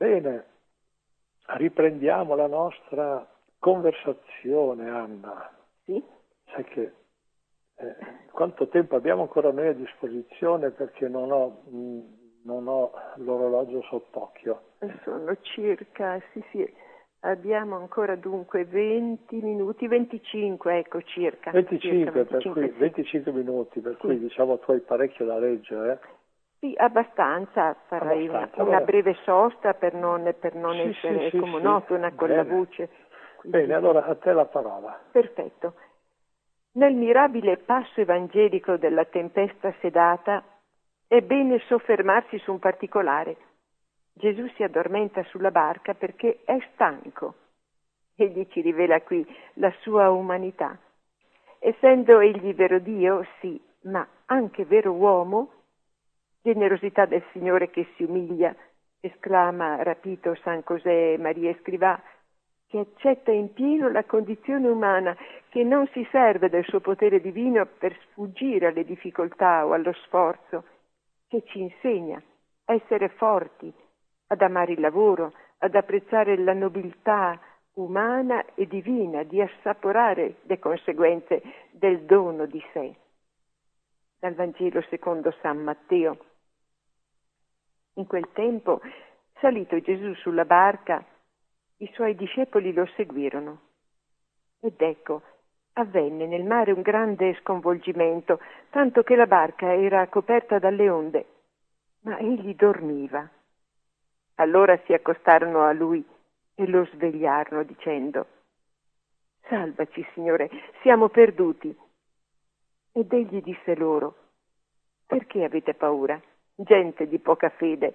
[SPEAKER 1] Bene, riprendiamo la nostra conversazione, Anna.
[SPEAKER 2] Sì?
[SPEAKER 1] Sai che quanto tempo abbiamo ancora noi a disposizione, perché non ho l'orologio sott'occhio.
[SPEAKER 2] Sono circa, sì, abbiamo ancora dunque 20 minuti, 25, ecco circa.
[SPEAKER 1] 25,
[SPEAKER 2] circa 25,
[SPEAKER 1] per cui,
[SPEAKER 2] sì.
[SPEAKER 1] 25 minuti, per
[SPEAKER 2] Sì.
[SPEAKER 1] cui diciamo tu hai parecchio da leggere.
[SPEAKER 2] Sì, abbastanza, farei una breve sosta per non essere monotona con la voce. Quindi,
[SPEAKER 1] bene, allora a te la parola.
[SPEAKER 2] Perfetto. Nel mirabile passo evangelico della tempesta sedata è bene soffermarsi su un particolare. Gesù si addormenta sulla barca perché è stanco. Egli ci rivela qui la sua umanità. Essendo egli vero Dio, sì, ma anche vero uomo, generosità del Signore che si umilia, esclama rapito San José Maria Escrivà, che accetta in pieno la condizione umana, che non si serve del suo potere divino per sfuggire alle difficoltà o allo sforzo, che ci insegna a essere forti, ad amare il lavoro, ad apprezzare la nobiltà umana e divina, di assaporare le conseguenze del dono di sé. Dal Vangelo secondo San Matteo. In quel tempo, salito Gesù sulla barca, i suoi discepoli lo seguirono. Ed ecco, avvenne nel mare un grande sconvolgimento, tanto che la barca era coperta dalle onde, ma egli dormiva. Allora si accostarono a lui e lo svegliarono dicendo: «Salvaci, Signore, siamo perduti». Ed egli disse loro: «Perché avete paura, gente di poca fede?»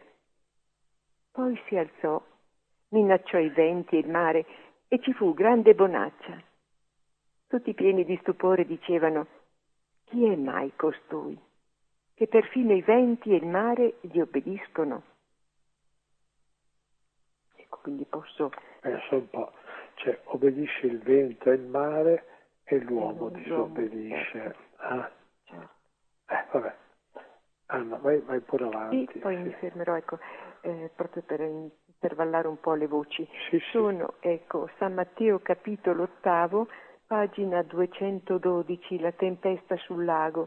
[SPEAKER 2] Poi si alzò, minacciò i venti e il mare e ci fu grande bonaccia. Tutti pieni di stupore dicevano: «Chi è mai costui, che perfino i venti e il mare gli obbediscono?» Ecco, quindi posso...
[SPEAKER 1] Penso un po', cioè obbedisce il vento e il mare e l'uomo disobbedisce.
[SPEAKER 2] Certo.
[SPEAKER 1] Ah.
[SPEAKER 2] Certo.
[SPEAKER 1] Vabbè. Anna, vai pure avanti.
[SPEAKER 2] Sì, poi mi fermerò, ecco, proprio per intervallare un po' le voci.
[SPEAKER 1] Sì.
[SPEAKER 2] Sono, ecco, San Matteo capitolo 8, pagina 212, la tempesta sul lago.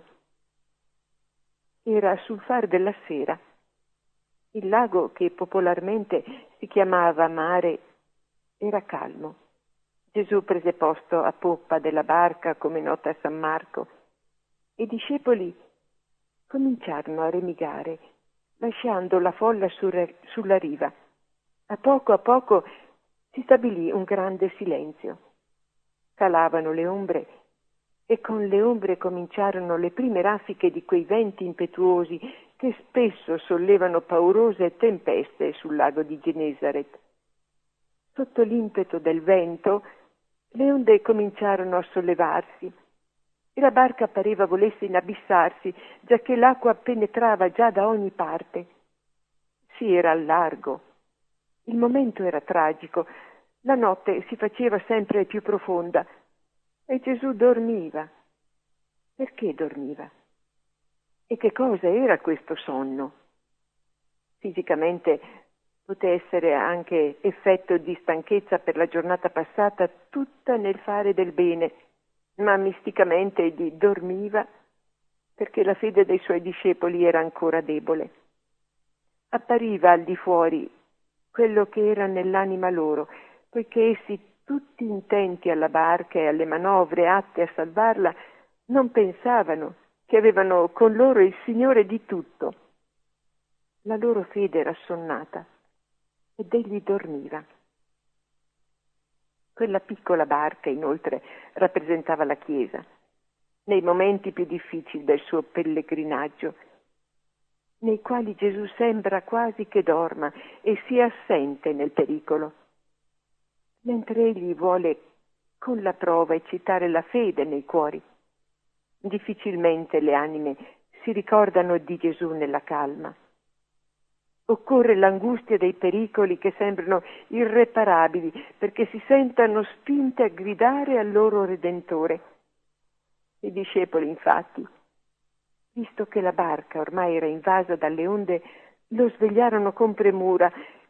[SPEAKER 2] Era sul far della sera. Il lago, che popolarmente si chiamava Mare, era calmo. Gesù prese posto a poppa della barca, come nota a San Marco, e i discepoli cominciarono a remigare, lasciando la folla sulla riva. A poco si stabilì un grande silenzio. Calavano le ombre e con le ombre cominciarono le prime raffiche di quei venti impetuosi che spesso sollevano paurose tempeste sul lago di Genesaret. Sotto l'impeto del vento le onde cominciarono a sollevarsi e la barca pareva volesse inabissarsi, giacché l'acqua penetrava già da ogni parte. Si era al largo. Il momento era tragico. La notte si faceva sempre più profonda e Gesù dormiva. Perché dormiva? E che cosa era questo sonno? Fisicamente poté essere anche effetto di stanchezza per la giornata passata tutta nel fare del bene, ma misticamente egli dormiva perché la fede dei suoi discepoli era ancora debole. Appariva al di fuori quello che era nell'anima loro, poiché essi, tutti intenti alla barca e alle manovre atte a salvarla, non pensavano che avevano con loro il Signore di tutto. La loro fede era assonnata ed egli dormiva. Quella piccola barca, inoltre, rappresentava la Chiesa, nei momenti più difficili del suo pellegrinaggio, nei quali Gesù sembra quasi che dorma e sia assente nel pericolo, mentre egli vuole con la prova eccitare la fede nei cuori. Difficilmente le anime si ricordano di Gesù nella calma. Occorre l'angustia dei pericoli che sembrano irreparabili perché si sentano spinte a gridare al loro Redentore. I discepoli, infatti, visto che la barca ormai era invasa dalle onde, lo svegliarono con premura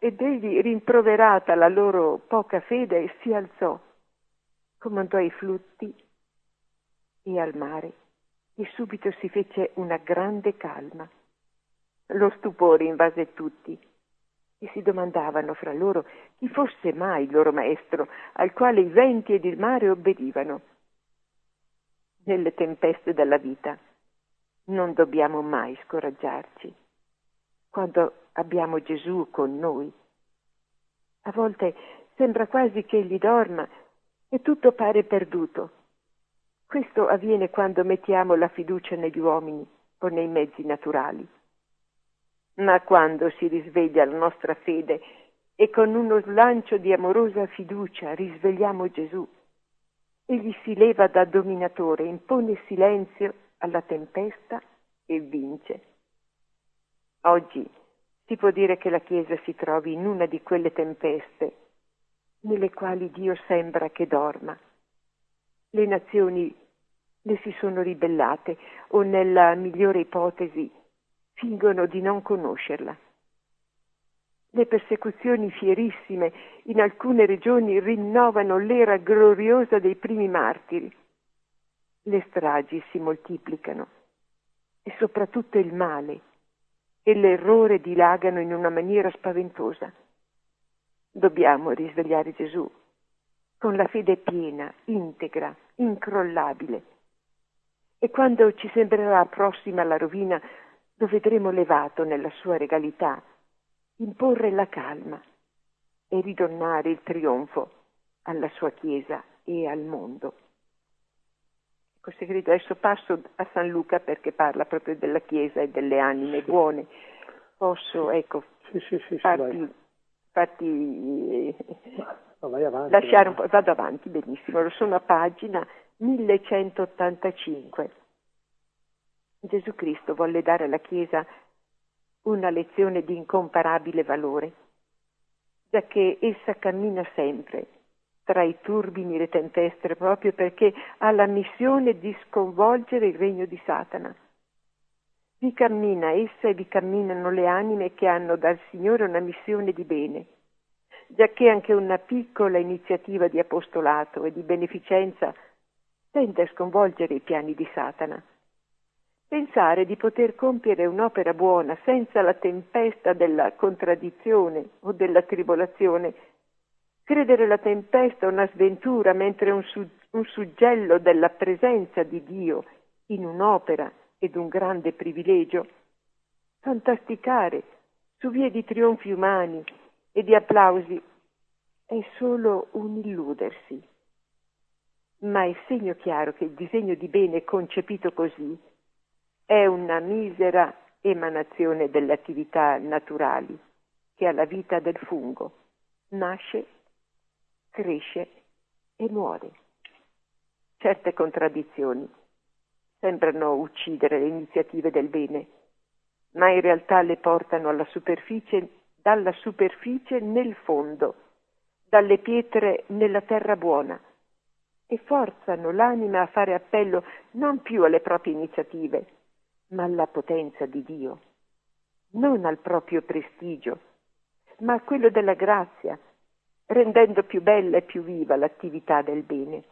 [SPEAKER 2] ed egli, rimproverata la loro poca fede, si alzò, comandò ai flutti e al mare, e subito si fece una grande calma. Lo stupore invase tutti e si domandavano fra loro chi fosse mai il loro maestro, al quale i venti ed il mare obbedivano. Nelle tempeste della vita non dobbiamo mai scoraggiarci. Quando abbiamo Gesù con noi, a volte sembra quasi che egli dorma e tutto pare perduto. Questo avviene quando mettiamo la fiducia negli uomini o nei mezzi naturali. Ma quando si risveglia la nostra fede e con uno slancio di amorosa fiducia risvegliamo Gesù, egli si leva da dominatore, impone silenzio alla tempesta e vince. Oggi si può dire che la Chiesa si trovi in una di quelle tempeste nelle quali Dio sembra che dorma. Le nazioni le si sono ribellate o, nella migliore ipotesi, fingono di non conoscerla. Le persecuzioni fierissime in alcune regioni rinnovano l'era gloriosa dei primi martiri. Le stragi si moltiplicano e soprattutto il male e l'errore dilagano in una maniera spaventosa. Dobbiamo risvegliare Gesù con la fede piena, integra, incrollabile. E quando ci sembrerà prossima la rovina, lo vedremo levato nella sua regalità, imporre la calma e ridonnare il trionfo alla sua Chiesa e al mondo. Ecco, segreto, adesso passo a San Luca perché parla proprio della Chiesa e delle anime buone. Posso, ecco, farti
[SPEAKER 1] vai avanti,
[SPEAKER 2] lasciare un po', vado avanti, benissimo, lo sono a pagina 1185. Gesù Cristo volle dare alla Chiesa una lezione di incomparabile valore, giacché essa cammina sempre tra i turbini e le tempeste proprio perché ha la missione di sconvolgere il regno di Satana. Vi cammina essa e vi camminano le anime che hanno dal Signore una missione di bene, giacché anche una piccola iniziativa di apostolato e di beneficenza tende a sconvolgere i piani di Satana. Pensare di poter compiere un'opera buona senza la tempesta della contraddizione o della tribolazione, credere la tempesta una sventura mentre un suggello della presenza di Dio in un'opera ed un grande privilegio, fantasticare su vie di trionfi umani e di applausi è solo un illudersi. Ma è segno chiaro che il disegno di bene concepito così è una misera emanazione delle attività naturali che ha la vita del fungo, nasce, cresce e muore. Certe contraddizioni sembrano uccidere le iniziative del bene, ma in realtà le portano dalla superficie nel fondo, dalle pietre nella terra buona, e forzano l'anima a fare appello non più alle proprie iniziative, ma alla potenza di Dio, non al proprio prestigio, ma a quello della grazia, rendendo più bella e più viva l'attività del bene.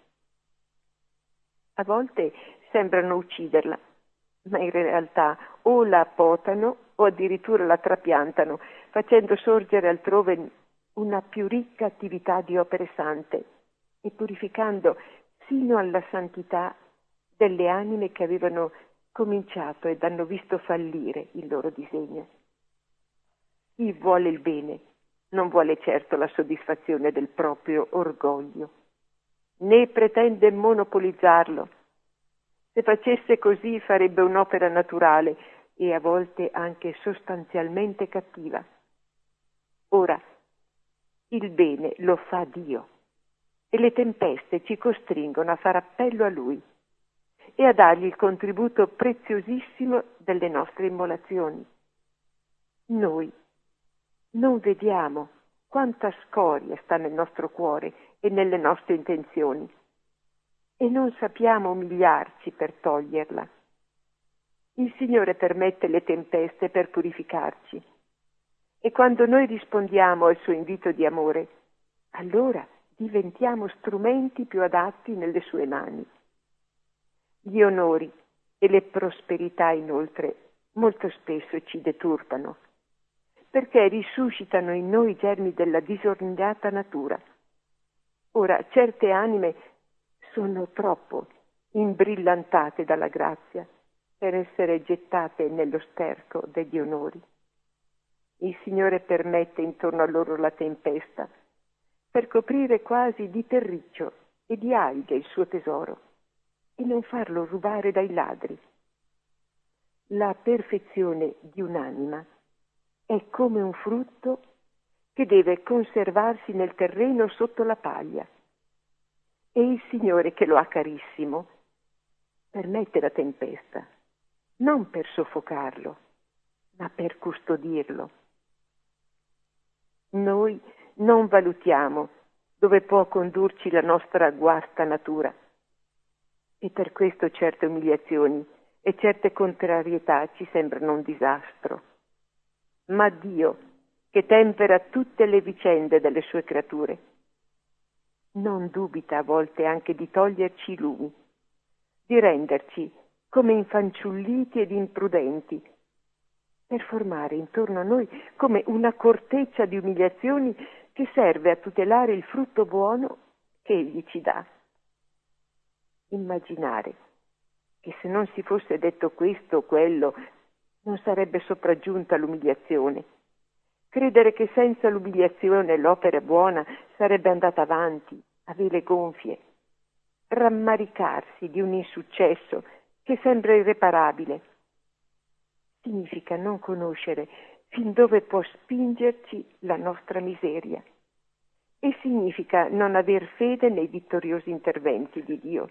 [SPEAKER 2] A volte sembrano ucciderla, ma in realtà o la potano o addirittura la trapiantano, facendo sorgere altrove una più ricca attività di opere sante e purificando sino alla santità delle anime che avevano cominciato ed hanno visto fallire il loro disegno. Chi vuole il bene non vuole certo la soddisfazione del proprio orgoglio, né pretende monopolizzarlo. Se facesse così farebbe un'opera naturale e a volte anche sostanzialmente cattiva. Ora, il bene lo fa Dio e le tempeste ci costringono a fare appello a Lui e a dargli il contributo preziosissimo delle nostre immolazioni. Noi non vediamo quanta scoria sta nel nostro cuore e nelle nostre intenzioni e non sappiamo umiliarci per toglierla. Il Signore permette le tempeste per purificarci E quando noi rispondiamo al suo invito di amore, allora diventiamo strumenti più adatti nelle sue mani. Gli onori e le prosperità, inoltre, molto spesso ci deturpano, perché risuscitano in noi i germi della disordinata natura. Ora, certe anime sono troppo imbrillantate dalla grazia per essere gettate nello sterco degli onori. Il Signore permette intorno a loro la tempesta per coprire quasi di terriccio e di alghe il suo tesoro e non farlo rubare dai ladri. La perfezione di un'anima è come un frutto che deve conservarsi nel terreno sotto la paglia. E il Signore, che lo ha carissimo, permette la tempesta, non per soffocarlo, ma per custodirlo. Noi non valutiamo dove può condurci la nostra guasta natura, e per questo certe umiliazioni e certe contrarietà ci sembrano un disastro. Ma Dio, che tempera tutte le vicende delle sue creature, non dubita a volte anche di toglierci i lumi, di renderci come infanciulliti ed imprudenti, per formare intorno a noi come una corteccia di umiliazioni che serve a tutelare il frutto buono che Egli ci dà. Immaginare che se non si fosse detto questo o quello non sarebbe sopraggiunta l'umiliazione. Credere che senza l'umiliazione l'opera buona sarebbe andata avanti, a vele gonfie. Rammaricarsi di un insuccesso che sembra irreparabile. Significa non conoscere fin dove può spingerci la nostra miseria. E significa non aver fede nei vittoriosi interventi di Dio.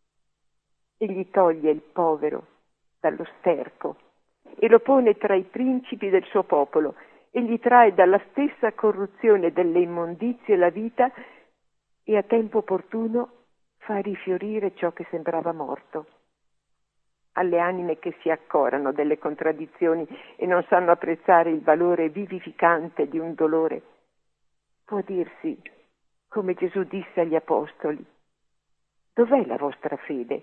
[SPEAKER 2] Egli toglie il povero dallo sterco e lo pone tra i principi del suo popolo e gli trae dalla stessa corruzione delle immondizie la vita e a tempo opportuno fa rifiorire ciò che sembrava morto. Alle anime che si accorano delle contraddizioni e non sanno apprezzare il valore vivificante di un dolore, può dirsi, come Gesù disse agli apostoli, dov'è la vostra fede?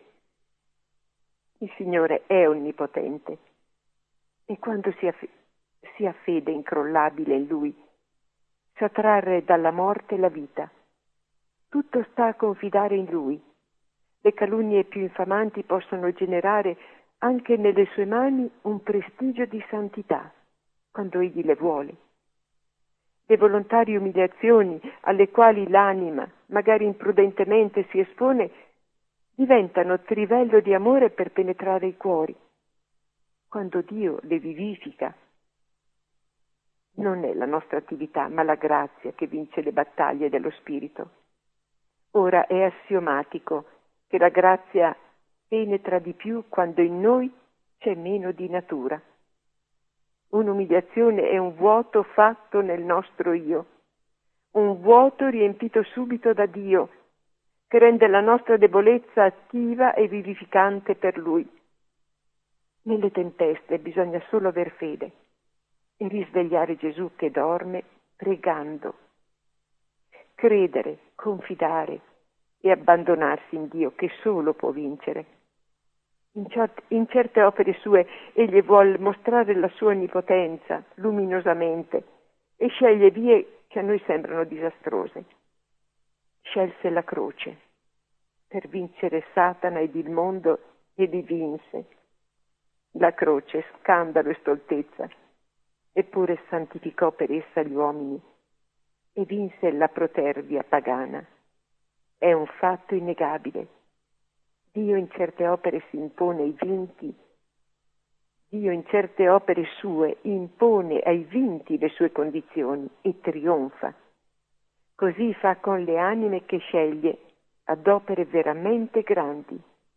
[SPEAKER 2] Il Signore è onnipotente e quando si ha fede incrollabile in Lui, sa trarre dalla morte la vita. Tutto sta a confidare in Lui. Le calunnie più infamanti possono generare anche nelle sue mani un prestigio di santità, quando Egli le vuole. Le volontarie umiliazioni alle quali l'anima, magari imprudentemente, si espone, diventano trivello di amore per penetrare i cuori. Quando Dio le vivifica, non è la nostra attività, ma la grazia che vince le battaglie dello spirito. Ora è assiomatico che la grazia penetra di più quando in noi c'è meno di natura. Un'umiliazione è un vuoto fatto nel nostro io, un vuoto riempito subito da Dio, che rende la nostra debolezza attiva e vivificante per Lui. Nelle tempeste bisogna solo aver fede e risvegliare Gesù che dorme pregando. Credere, confidare e abbandonarsi in Dio che solo può vincere. In certe opere sue egli vuol mostrare la sua onnipotenza luminosamente e sceglie vie che a noi sembrano disastrose. Scelse la croce per vincere Satana ed il mondo e li vinse. La croce, scandalo e stoltezza, eppure santificò per essa gli uomini e vinse la protervia pagana. È un fatto innegabile. Dio in certe opere si impone ai vinti. Dio in certe opere sue impone ai vinti le sue condizioni e trionfa. Così fa con le anime che sceglie ad opere veramente grandi.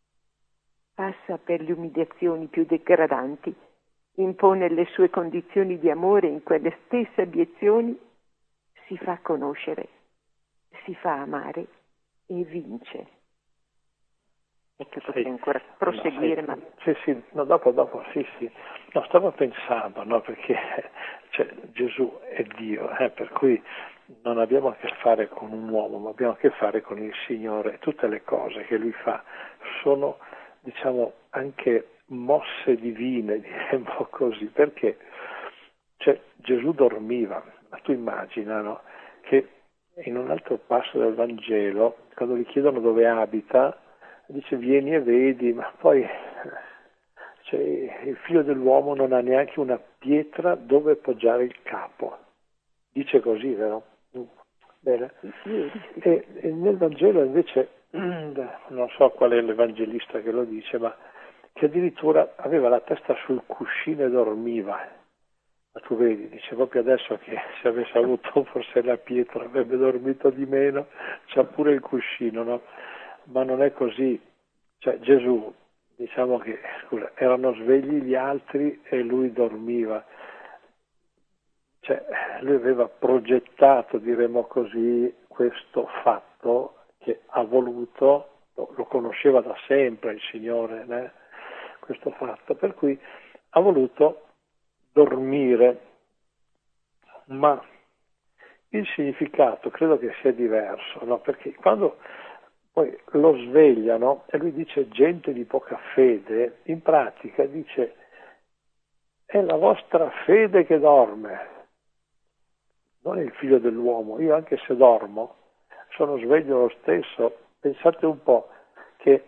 [SPEAKER 2] Passa per le umiliazioni più degradanti, impone le sue condizioni di amore in quelle stesse abiezioni, si fa conoscere, si fa amare e vince. e che potrei ancora proseguire.
[SPEAKER 1] No, sì, no, dopo, sì. No, stavo pensando, no, perché cioè, Gesù è Dio, per cui non abbiamo a che fare con un uomo, ma abbiamo a che fare con il Signore. Tutte le cose che Lui fa sono, diciamo, anche mosse divine, diremmo così, perché cioè, Gesù dormiva, ma tu immagina, no, che in un altro passo del Vangelo, quando gli chiedono dove abita, dice vieni e vedi, ma poi cioè, il figlio dell'uomo non ha neanche una pietra dove poggiare il capo. Dice così, vero? Bene. E nel Vangelo invece, non so qual è l'evangelista che lo dice, ma che addirittura aveva la testa sul cuscino e dormiva. Ma tu vedi, dice proprio adesso che se avesse avuto forse la pietra avrebbe dormito di meno, c'ha pure il cuscino, no? Ma non è così. Cioè Gesù, diciamo che scusa, erano svegli gli altri e lui dormiva. Cioè, lui aveva progettato, diremo così, questo fatto che ha voluto, lo conosceva da sempre il Signore, questo fatto, per cui ha voluto dormire, ma il significato credo che sia diverso, no? Perché quando poi lo svegliano e lui dice gente di poca fede, in pratica dice è la vostra fede che dorme, non è il figlio dell'uomo. Io anche se dormo sono sveglio lo stesso. Pensate un po' che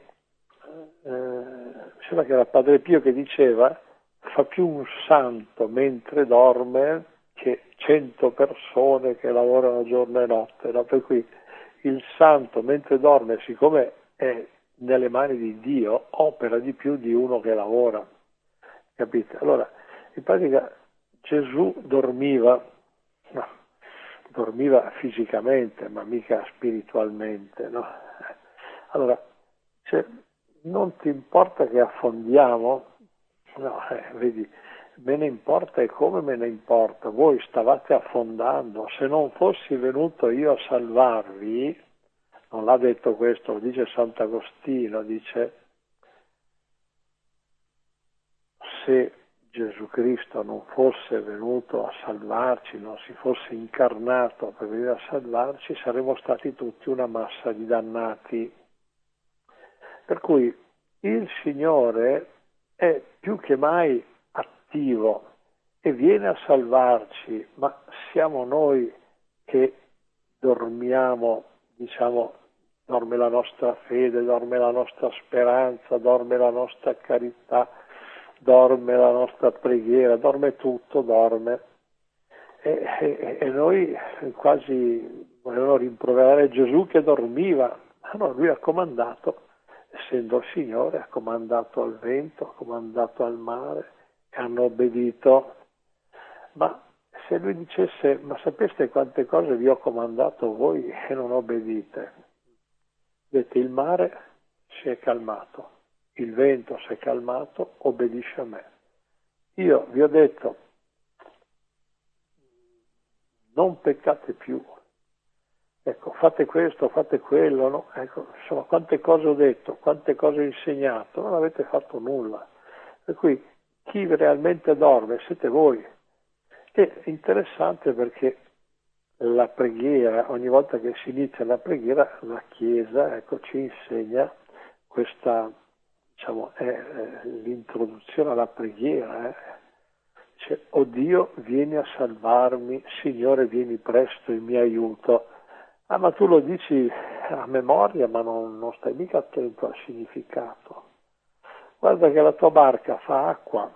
[SPEAKER 1] sembra che era Padre Pio che diceva fa più un santo mentre dorme che 100 persone che lavorano giorno e notte, no? Per cui il santo mentre dorme, siccome è nelle mani di Dio, opera di più di uno che lavora, capite? Allora, in pratica Gesù dormiva fisicamente, ma mica spiritualmente, no? Allora, cioè, non ti importa che affondiamo? No, vedi, me ne importa e come me ne importa, voi stavate affondando, se non fossi venuto io a salvarvi, non l'ha detto questo, lo dice Sant'Agostino, dice se Gesù Cristo non fosse venuto a salvarci, non si fosse incarnato per venire a salvarci, saremmo stati tutti una massa di dannati. Per cui il Signore è più che mai attivo e viene a salvarci, ma siamo noi che dormiamo, diciamo, dorme la nostra fede, dorme la nostra speranza, dorme la nostra carità, dorme la nostra preghiera, dorme tutto, dorme. E noi quasi volevano rimproverare Gesù che dormiva, ma no, lui ha comandato, essendo il Signore, ha comandato al vento, ha comandato al mare, e hanno obbedito. Ma se lui dicesse, ma sapeste quante cose vi ho comandato voi e non obbedite? Vedete, il mare si è calmato, il vento si è calmato, obbedisce a me. Io vi ho detto, non peccate più, ecco, fate questo, fate quello, no? Ecco, insomma, quante cose ho detto, quante cose ho insegnato, non avete fatto nulla. Per cui chi realmente dorme siete voi. È interessante perché la preghiera, ogni volta che si inizia la preghiera, la Chiesa, ecco, ci insegna questa, diciamo, è l'introduzione alla preghiera, Cioè, oh Dio, vieni a salvarmi, Signore, vieni presto in mio aiuto. Ah, ma tu lo dici a memoria, ma non stai mica attento al significato. Guarda che la tua barca fa acqua,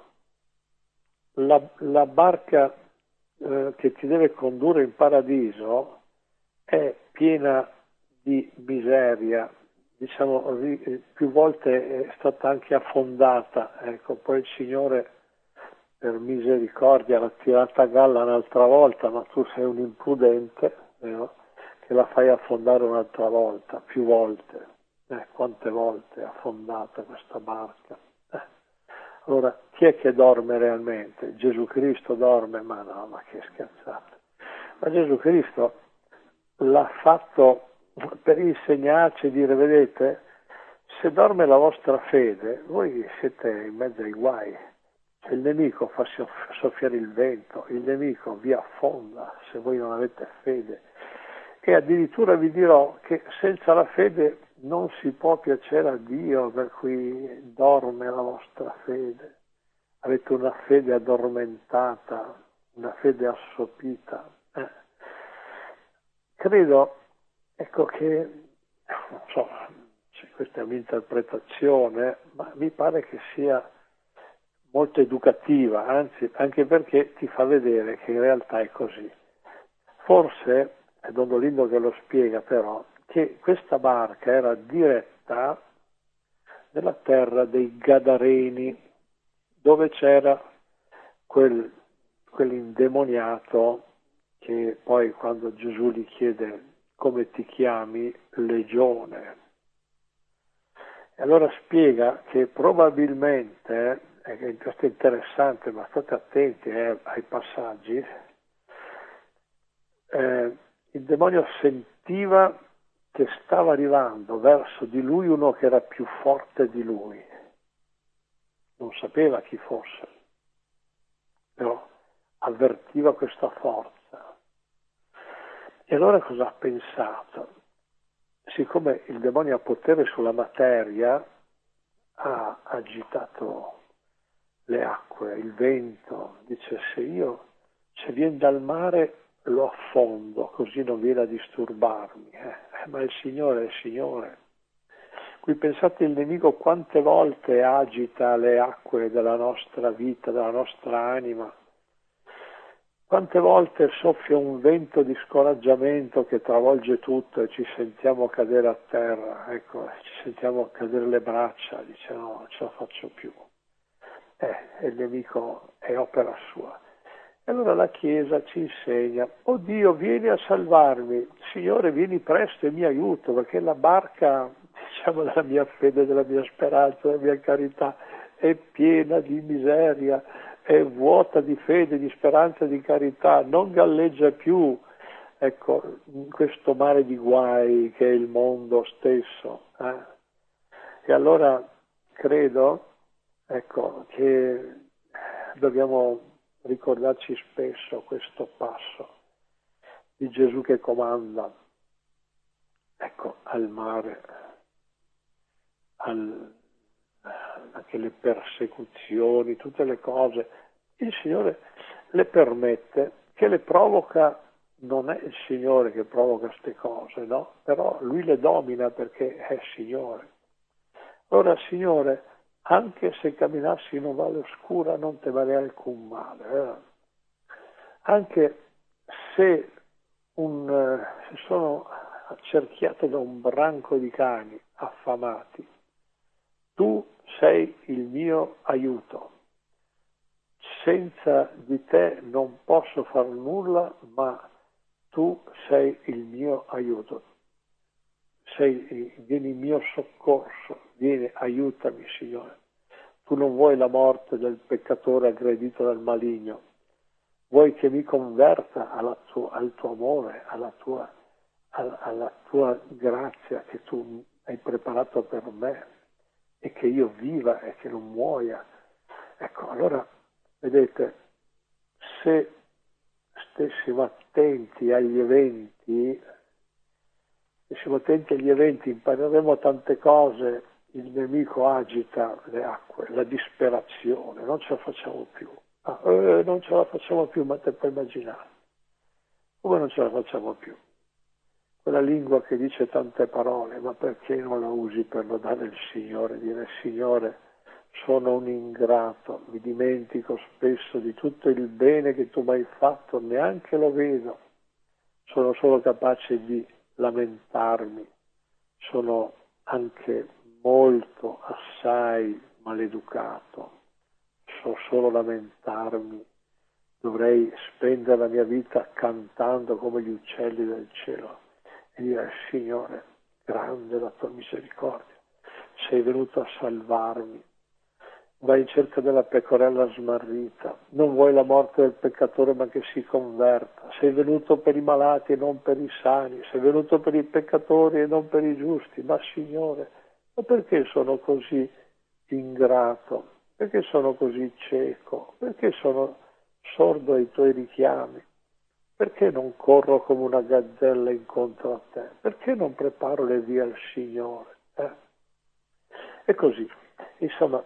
[SPEAKER 1] la barca che ti deve condurre in paradiso è piena di miseria, diciamo, più volte è stata anche affondata, ecco, poi il Signore per misericordia l'ha tirata a galla un'altra volta, ma tu sei un imprudente, vero? Che la fai affondare un'altra volta, più volte. Quante volte è affondata questa barca? Allora, chi è che dorme realmente? Gesù Cristo dorme? Ma no, ma che scherzate. Ma Gesù Cristo l'ha fatto per insegnarci e dire, vedete, se dorme la vostra fede, voi siete in mezzo ai guai. Il nemico fa soffiare il vento, il nemico vi affonda se voi non avete fede. E addirittura vi dirò che senza la fede non si può piacere a Dio, per cui dorme la vostra fede. Avete una fede addormentata, una fede assopita. Credo, ecco, che, non so se questa è un'interpretazione, ma mi pare che sia molto educativa, anzi, anche perché ti fa vedere che in realtà è così. Forse, è Dondolindo che lo spiega però, che questa barca era diretta nella terra dei Gadareni, dove c'era quell'indemoniato che poi, quando Gesù gli chiede come ti chiami, Legione. E allora spiega che probabilmente, e questo è interessante, ma state attenti ai passaggi, il demonio sentiva che stava arrivando verso di lui uno che era più forte di lui. Non sapeva chi fosse, però avvertiva questa forza. E allora cosa ha pensato? Siccome il demonio ha potere sulla materia, ha agitato le acque, il vento, dice se viene dal mare lo affondo, così non viene a disturbarmi, ma il Signore è il Signore. Qui pensate, il nemico quante volte agita le acque della nostra vita, della nostra anima, quante volte soffia un vento di scoraggiamento che travolge tutto e ci sentiamo cadere a terra, ecco, ci sentiamo cadere le braccia, diciamo no, non ce la faccio più. E il nemico è opera sua. E allora la Chiesa ci insegna, oh Dio, vieni a salvarmi, Signore, vieni presto e mi aiuto, perché la barca, diciamo, della mia fede, della mia speranza, della mia carità, è piena di miseria, è vuota di fede, di speranza, di carità, non galleggia più, ecco, in questo mare di guai che è il mondo stesso. E allora credo, ecco, che dobbiamo ricordarci spesso questo passo di Gesù che comanda, ecco, al mare, anche le persecuzioni, tutte le cose, il Signore le permette, che le provoca, non è il Signore che provoca queste cose, no? Però Lui le domina perché è Signore. Allora, Signore, anche se camminassi in una valle oscura non temerei alcun male. Anche se sono accerchiato da un branco di cani affamati, tu sei il mio aiuto. Senza di te non posso far nulla, ma tu sei il mio aiuto. Vieni in mio soccorso, vieni, aiutami, Signore. Tu non vuoi la morte del peccatore aggredito dal maligno, vuoi che mi converta al tuo amore, alla tua grazia che tu hai preparato per me e che io viva e che non muoia. Ecco, allora, vedete, se stessimo attenti agli eventi, impareremo tante cose. Il nemico agita le acque, la disperazione, non ce la facciamo più. Non ce la facciamo più, ma te puoi immaginare. Come non ce la facciamo più? Quella lingua che dice tante parole, ma perché non la usi per lodare il Signore? Dire, Signore, sono un ingrato, mi dimentico spesso di tutto il bene che tu mi hai fatto, neanche lo vedo. Sono solo capace di lamentarmi, sono anche molto, assai maleducato, so solo lamentarmi, dovrei spendere la mia vita cantando come gli uccelli del cielo e dire, Signore, grande la tua misericordia, sei venuto a salvarmi, vai in cerca della pecorella smarrita, non vuoi la morte del peccatore ma che si converta, sei venuto per i malati e non per i sani, sei venuto per i peccatori e non per i giusti, ma Signore, Ma perché sono così ingrato? Perché sono così cieco? Perché sono sordo ai tuoi richiami? Perché non corro come una gazzella incontro a te? Perché non preparo le vie al Signore? E così, insomma,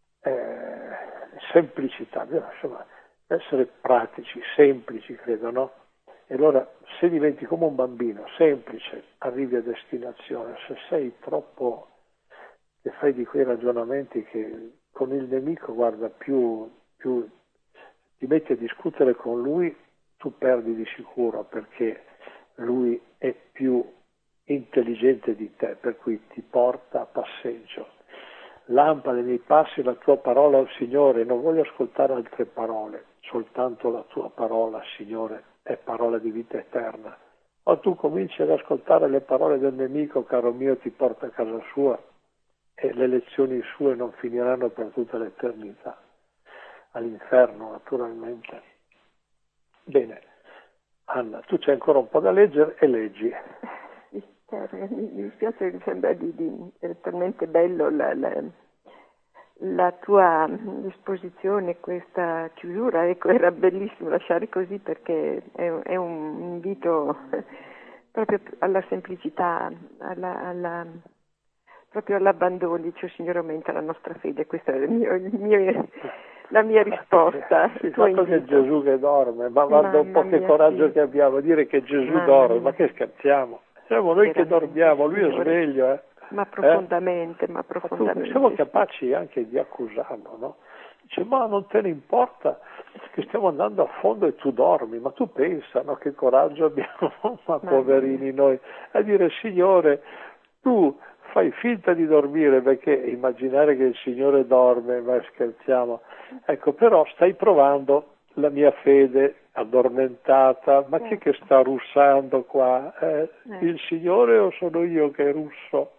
[SPEAKER 1] semplicità, insomma, essere pratici, semplici, credo, no? E allora, se diventi come un bambino, semplice, arrivi a destinazione. Se sei troppo, che fai di quei ragionamenti che con il nemico, guarda, più ti metti a discutere con lui, tu perdi di sicuro, perché lui è più intelligente di te, per cui ti porta a passeggio. Lampada nei miei passi la tua parola, oh Signore, non voglio ascoltare altre parole, soltanto la tua parola, Signore, è parola di vita eterna. O tu cominci ad ascoltare le parole del nemico, caro mio, ti porta a casa sua e le lezioni sue non finiranno per tutta l'eternità. All'inferno, naturalmente. Bene, Anna, tu c'hai ancora un po' da leggere e leggi.
[SPEAKER 2] Sì, mi dispiace, mi sembra è talmente bello la tua esposizione, questa chiusura. Ecco, era bellissimo lasciare così, perché è un invito proprio alla semplicità, proprio all'abbandono. Dice: Signore, aumenta la nostra fede. Questa è la mia risposta.
[SPEAKER 1] Il fatto che Gesù che dorme, ma guarda un po' che coraggio che abbiamo a dire che Gesù dorme, ma che scherziamo? Siamo noi che dormiamo, lui è sveglio.
[SPEAKER 2] Ma profondamente, ma profondamente.
[SPEAKER 1] Siamo capaci anche di accusarlo, no? Dice: ma non te ne importa che stiamo andando a fondo e tu dormi? Ma tu pensa, no, che coraggio abbiamo, ma poverini noi, a dire: Signore, tu fai finta di dormire, perché immaginare che il Signore dorme, ma scherziamo. Ecco, però stai provando la mia fede addormentata, ma chi che sta russando qua? Il Signore o sono io che russo?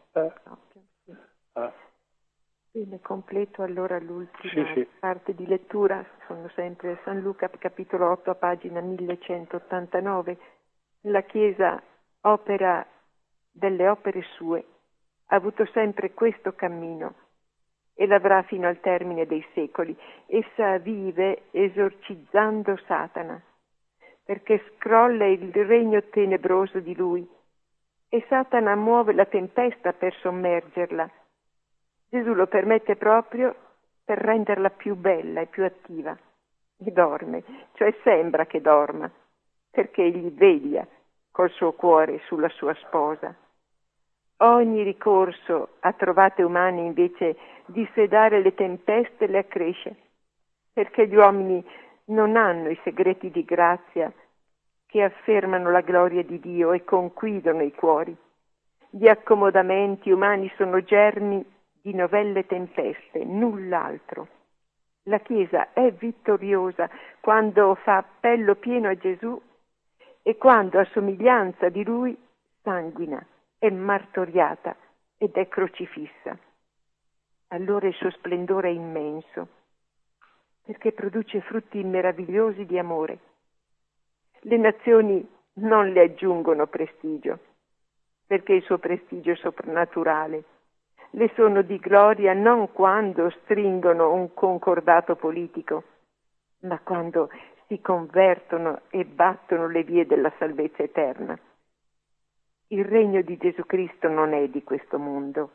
[SPEAKER 2] Bene, completo allora l'ultima parte di lettura. Sono sempre San Luca, capitolo 8, a pagina 1189. La Chiesa, opera delle opere sue, ha avuto sempre questo cammino e l'avrà fino al termine dei secoli. Essa vive esorcizzando Satana, perché scrolla il regno tenebroso di lui, e Satana muove la tempesta per sommergerla. Gesù lo permette proprio per renderla più bella e più attiva. E dorme, cioè sembra che dorma, perché egli veglia col suo cuore sulla sua sposa. Ogni ricorso a trovate umane invece di sedare le tempeste le accresce, perché gli uomini non hanno i segreti di grazia che affermano la gloria di Dio e conquidono i cuori. Gli accomodamenti umani sono germi di novelle tempeste, null'altro. La Chiesa è vittoriosa quando fa appello pieno a Gesù e quando, a somiglianza di Lui, sanguina, è martoriata ed è crocifissa. Allora il suo splendore è immenso, perché produce frutti meravigliosi di amore. Le nazioni non le aggiungono prestigio, perché il suo prestigio è soprannaturale. Le sono di gloria non quando stringono un concordato politico, ma quando si convertono e battono le vie della salvezza eterna. Il regno di Gesù Cristo non è di questo mondo,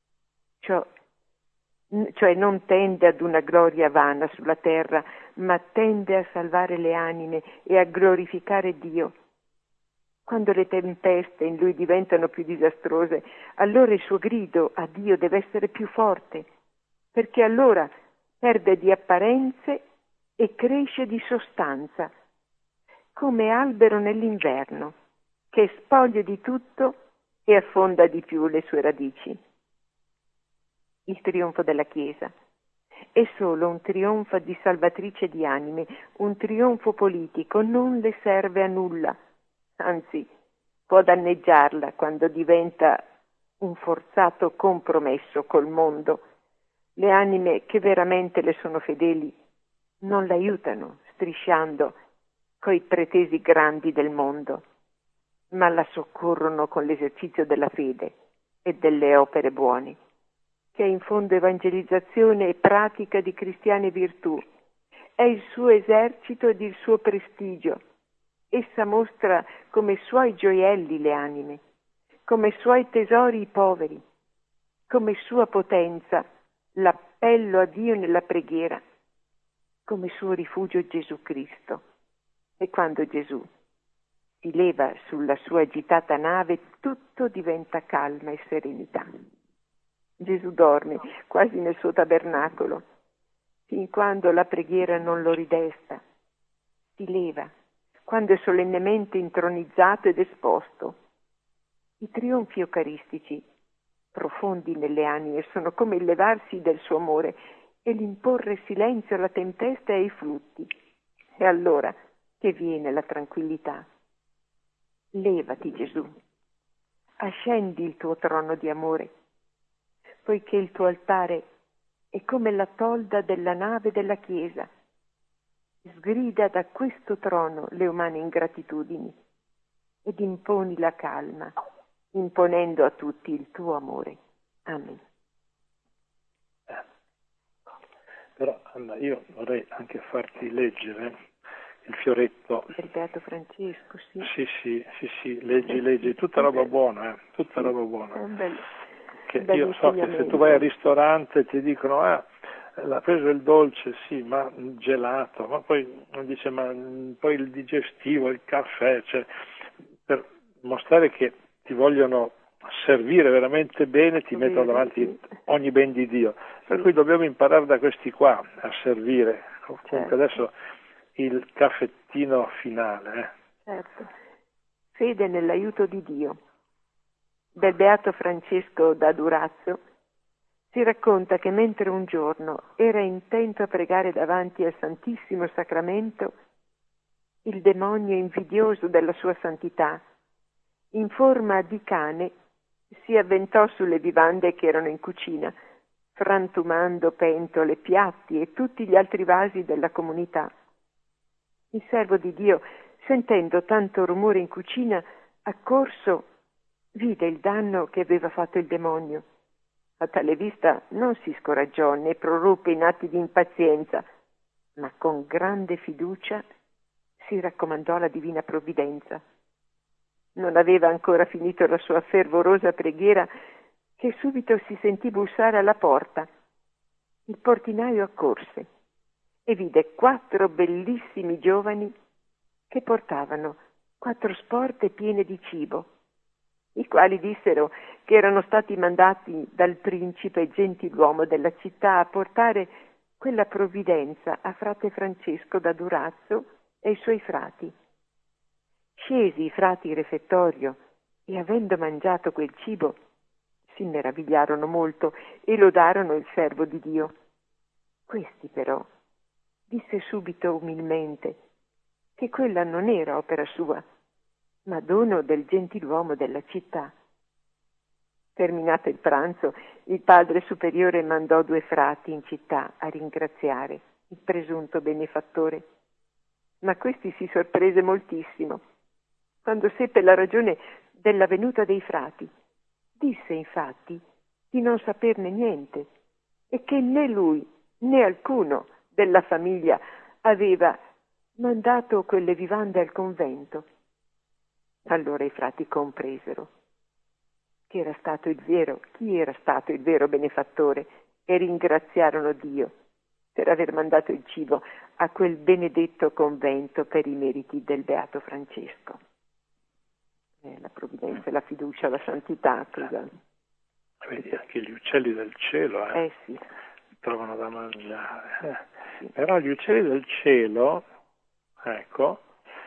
[SPEAKER 2] cioè non tende ad una gloria vana sulla terra, ma tende a salvare le anime e a glorificare Dio. Quando le tempeste in lui diventano più disastrose, allora il suo grido a Dio deve essere più forte, perché allora perde di apparenze e cresce di sostanza, come albero nell'inverno, che è spoglio di tutto e affonda di più le sue radici. Il trionfo della Chiesa è solo un trionfo di salvatrice di anime, un trionfo politico, non le serve a nulla. Anzi, può danneggiarla quando diventa un forzato compromesso col mondo. Le anime che veramente le sono fedeli non l'aiutano strisciando coi pretesi grandi del mondo, ma la soccorrono con l'esercizio della fede e delle opere buone. che è in fondo evangelizzazione e pratica di cristiane virtù. È il suo esercito ed il suo prestigio. Essa mostra come suoi gioielli le anime, come suoi tesori i poveri, come sua potenza l'appello a Dio nella preghiera, come suo rifugio Gesù Cristo. E quando Gesù si leva sulla sua agitata nave, tutto diventa calma e serenità. Gesù dorme quasi nel suo tabernacolo, fin quando la preghiera non lo ridesta. Si leva quando è solennemente intronizzato ed esposto. I trionfi eucaristici, profondi nelle anime, sono come il levarsi del suo amore e l'imporre silenzio alla tempesta e ai flutti. E allora che viene la tranquillità. Levati, Gesù, ascendi il tuo trono di amore, poiché il tuo altare è come la tolda della nave della Chiesa. Sgrida da questo trono le umane ingratitudini ed imponi la calma, imponendo a tutti il tuo amore. Amen.
[SPEAKER 1] Però Anna, io vorrei anche farti leggere il fioretto
[SPEAKER 2] Del Beato Francesco, sì.
[SPEAKER 1] Sì, leggi, tutta roba buona, tutta roba buona.
[SPEAKER 2] È un bel
[SPEAKER 1] Che io so che se tu vai al ristorante ti dicono l'ha preso il dolce, sì, ma gelato, ma poi dice poi il digestivo, il caffè, cioè, per mostrare che ti vogliono servire veramente bene ti mettono davanti ogni ben di Dio, per cui dobbiamo imparare da questi qua a servire. Comunque adesso il caffettino finale.
[SPEAKER 2] Certo. Fede nell'aiuto di Dio. Del Beato Francesco da Durazzo si racconta che mentre un giorno era intento a pregare davanti al Santissimo Sacramento, il demonio invidioso della sua santità, in forma di cane, si avventò sulle vivande che erano in cucina, frantumando pentole, piatti e tutti gli altri vasi della comunità. Il servo di Dio, sentendo tanto rumore in cucina, accorso, vide il danno che aveva fatto il demonio. A tale vista non si scoraggiò né proruppe in atti di impazienza, ma con grande fiducia si raccomandò alla divina provvidenza. Non aveva ancora finito la sua fervorosa preghiera che subito si sentì bussare alla porta. Il portinaio accorse e vide 4 bellissimi giovani che portavano 4 sporte piene di cibo, i quali dissero che erano stati mandati dal principe gentiluomo della città a portare quella provvidenza a frate Francesco da Durazzo e ai suoi frati. Scesi i frati in refettorio e, avendo mangiato quel cibo, si meravigliarono molto e lodarono il servo di Dio. Questi però disse subito umilmente che quella non era opera sua, ma dono del gentiluomo della città. Terminato il pranzo, il padre superiore mandò 2 frati in città a ringraziare il presunto benefattore. Ma questi si sorprese moltissimo quando seppe la ragione della venuta dei frati. Disse infatti di non saperne niente e che né lui né alcuno della famiglia aveva mandato quelle vivande al convento. Allora i frati compresero chi era stato il vero benefattore e ringraziarono Dio per aver mandato il cibo a quel benedetto convento per i meriti del Beato Francesco. La provvidenza, la fiducia, la santità, cosa.
[SPEAKER 1] Vedi, anche gli uccelli del cielo
[SPEAKER 2] Sì.
[SPEAKER 1] trovano da mangiare. Sì. Però gli uccelli del cielo, ecco,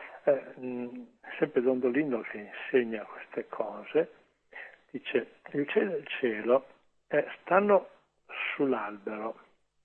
[SPEAKER 1] sempre Dondolino che insegna queste cose, dice, gli uccelli del cielo stanno sull'albero,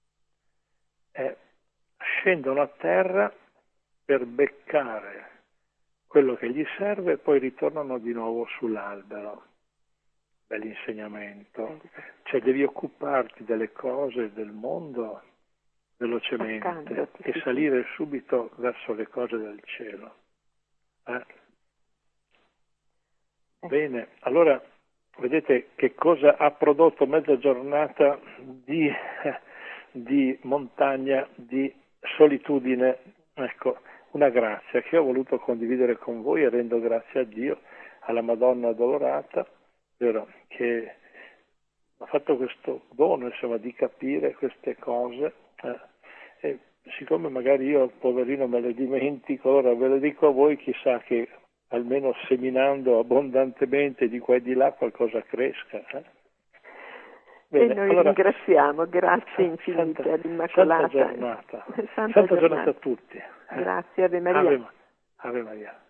[SPEAKER 1] scendono a terra per beccare quello che gli serve e poi ritornano di nuovo sull'albero. Bell'insegnamento. Cioè devi occuparti delle cose del mondo velocemente e salire subito verso le cose del cielo. Bene, allora vedete che cosa ha prodotto mezza giornata di montagna, di solitudine, ecco, una grazia che ho voluto condividere con voi e rendo grazie a Dio, alla Madonna Addolorata, vero, che ha fatto questo dono, insomma, di capire queste cose, e siccome magari io, poverino, me le dimentico, allora ve le dico a voi, chissà che almeno seminando abbondantemente di qua e di là qualcosa cresca. Bene,
[SPEAKER 2] e noi
[SPEAKER 1] allora,
[SPEAKER 2] ringraziamo, grazie infinite all'Immacolata.
[SPEAKER 1] Santa giornata a tutti.
[SPEAKER 2] Grazie, Ave Maria.
[SPEAKER 1] Ave Maria.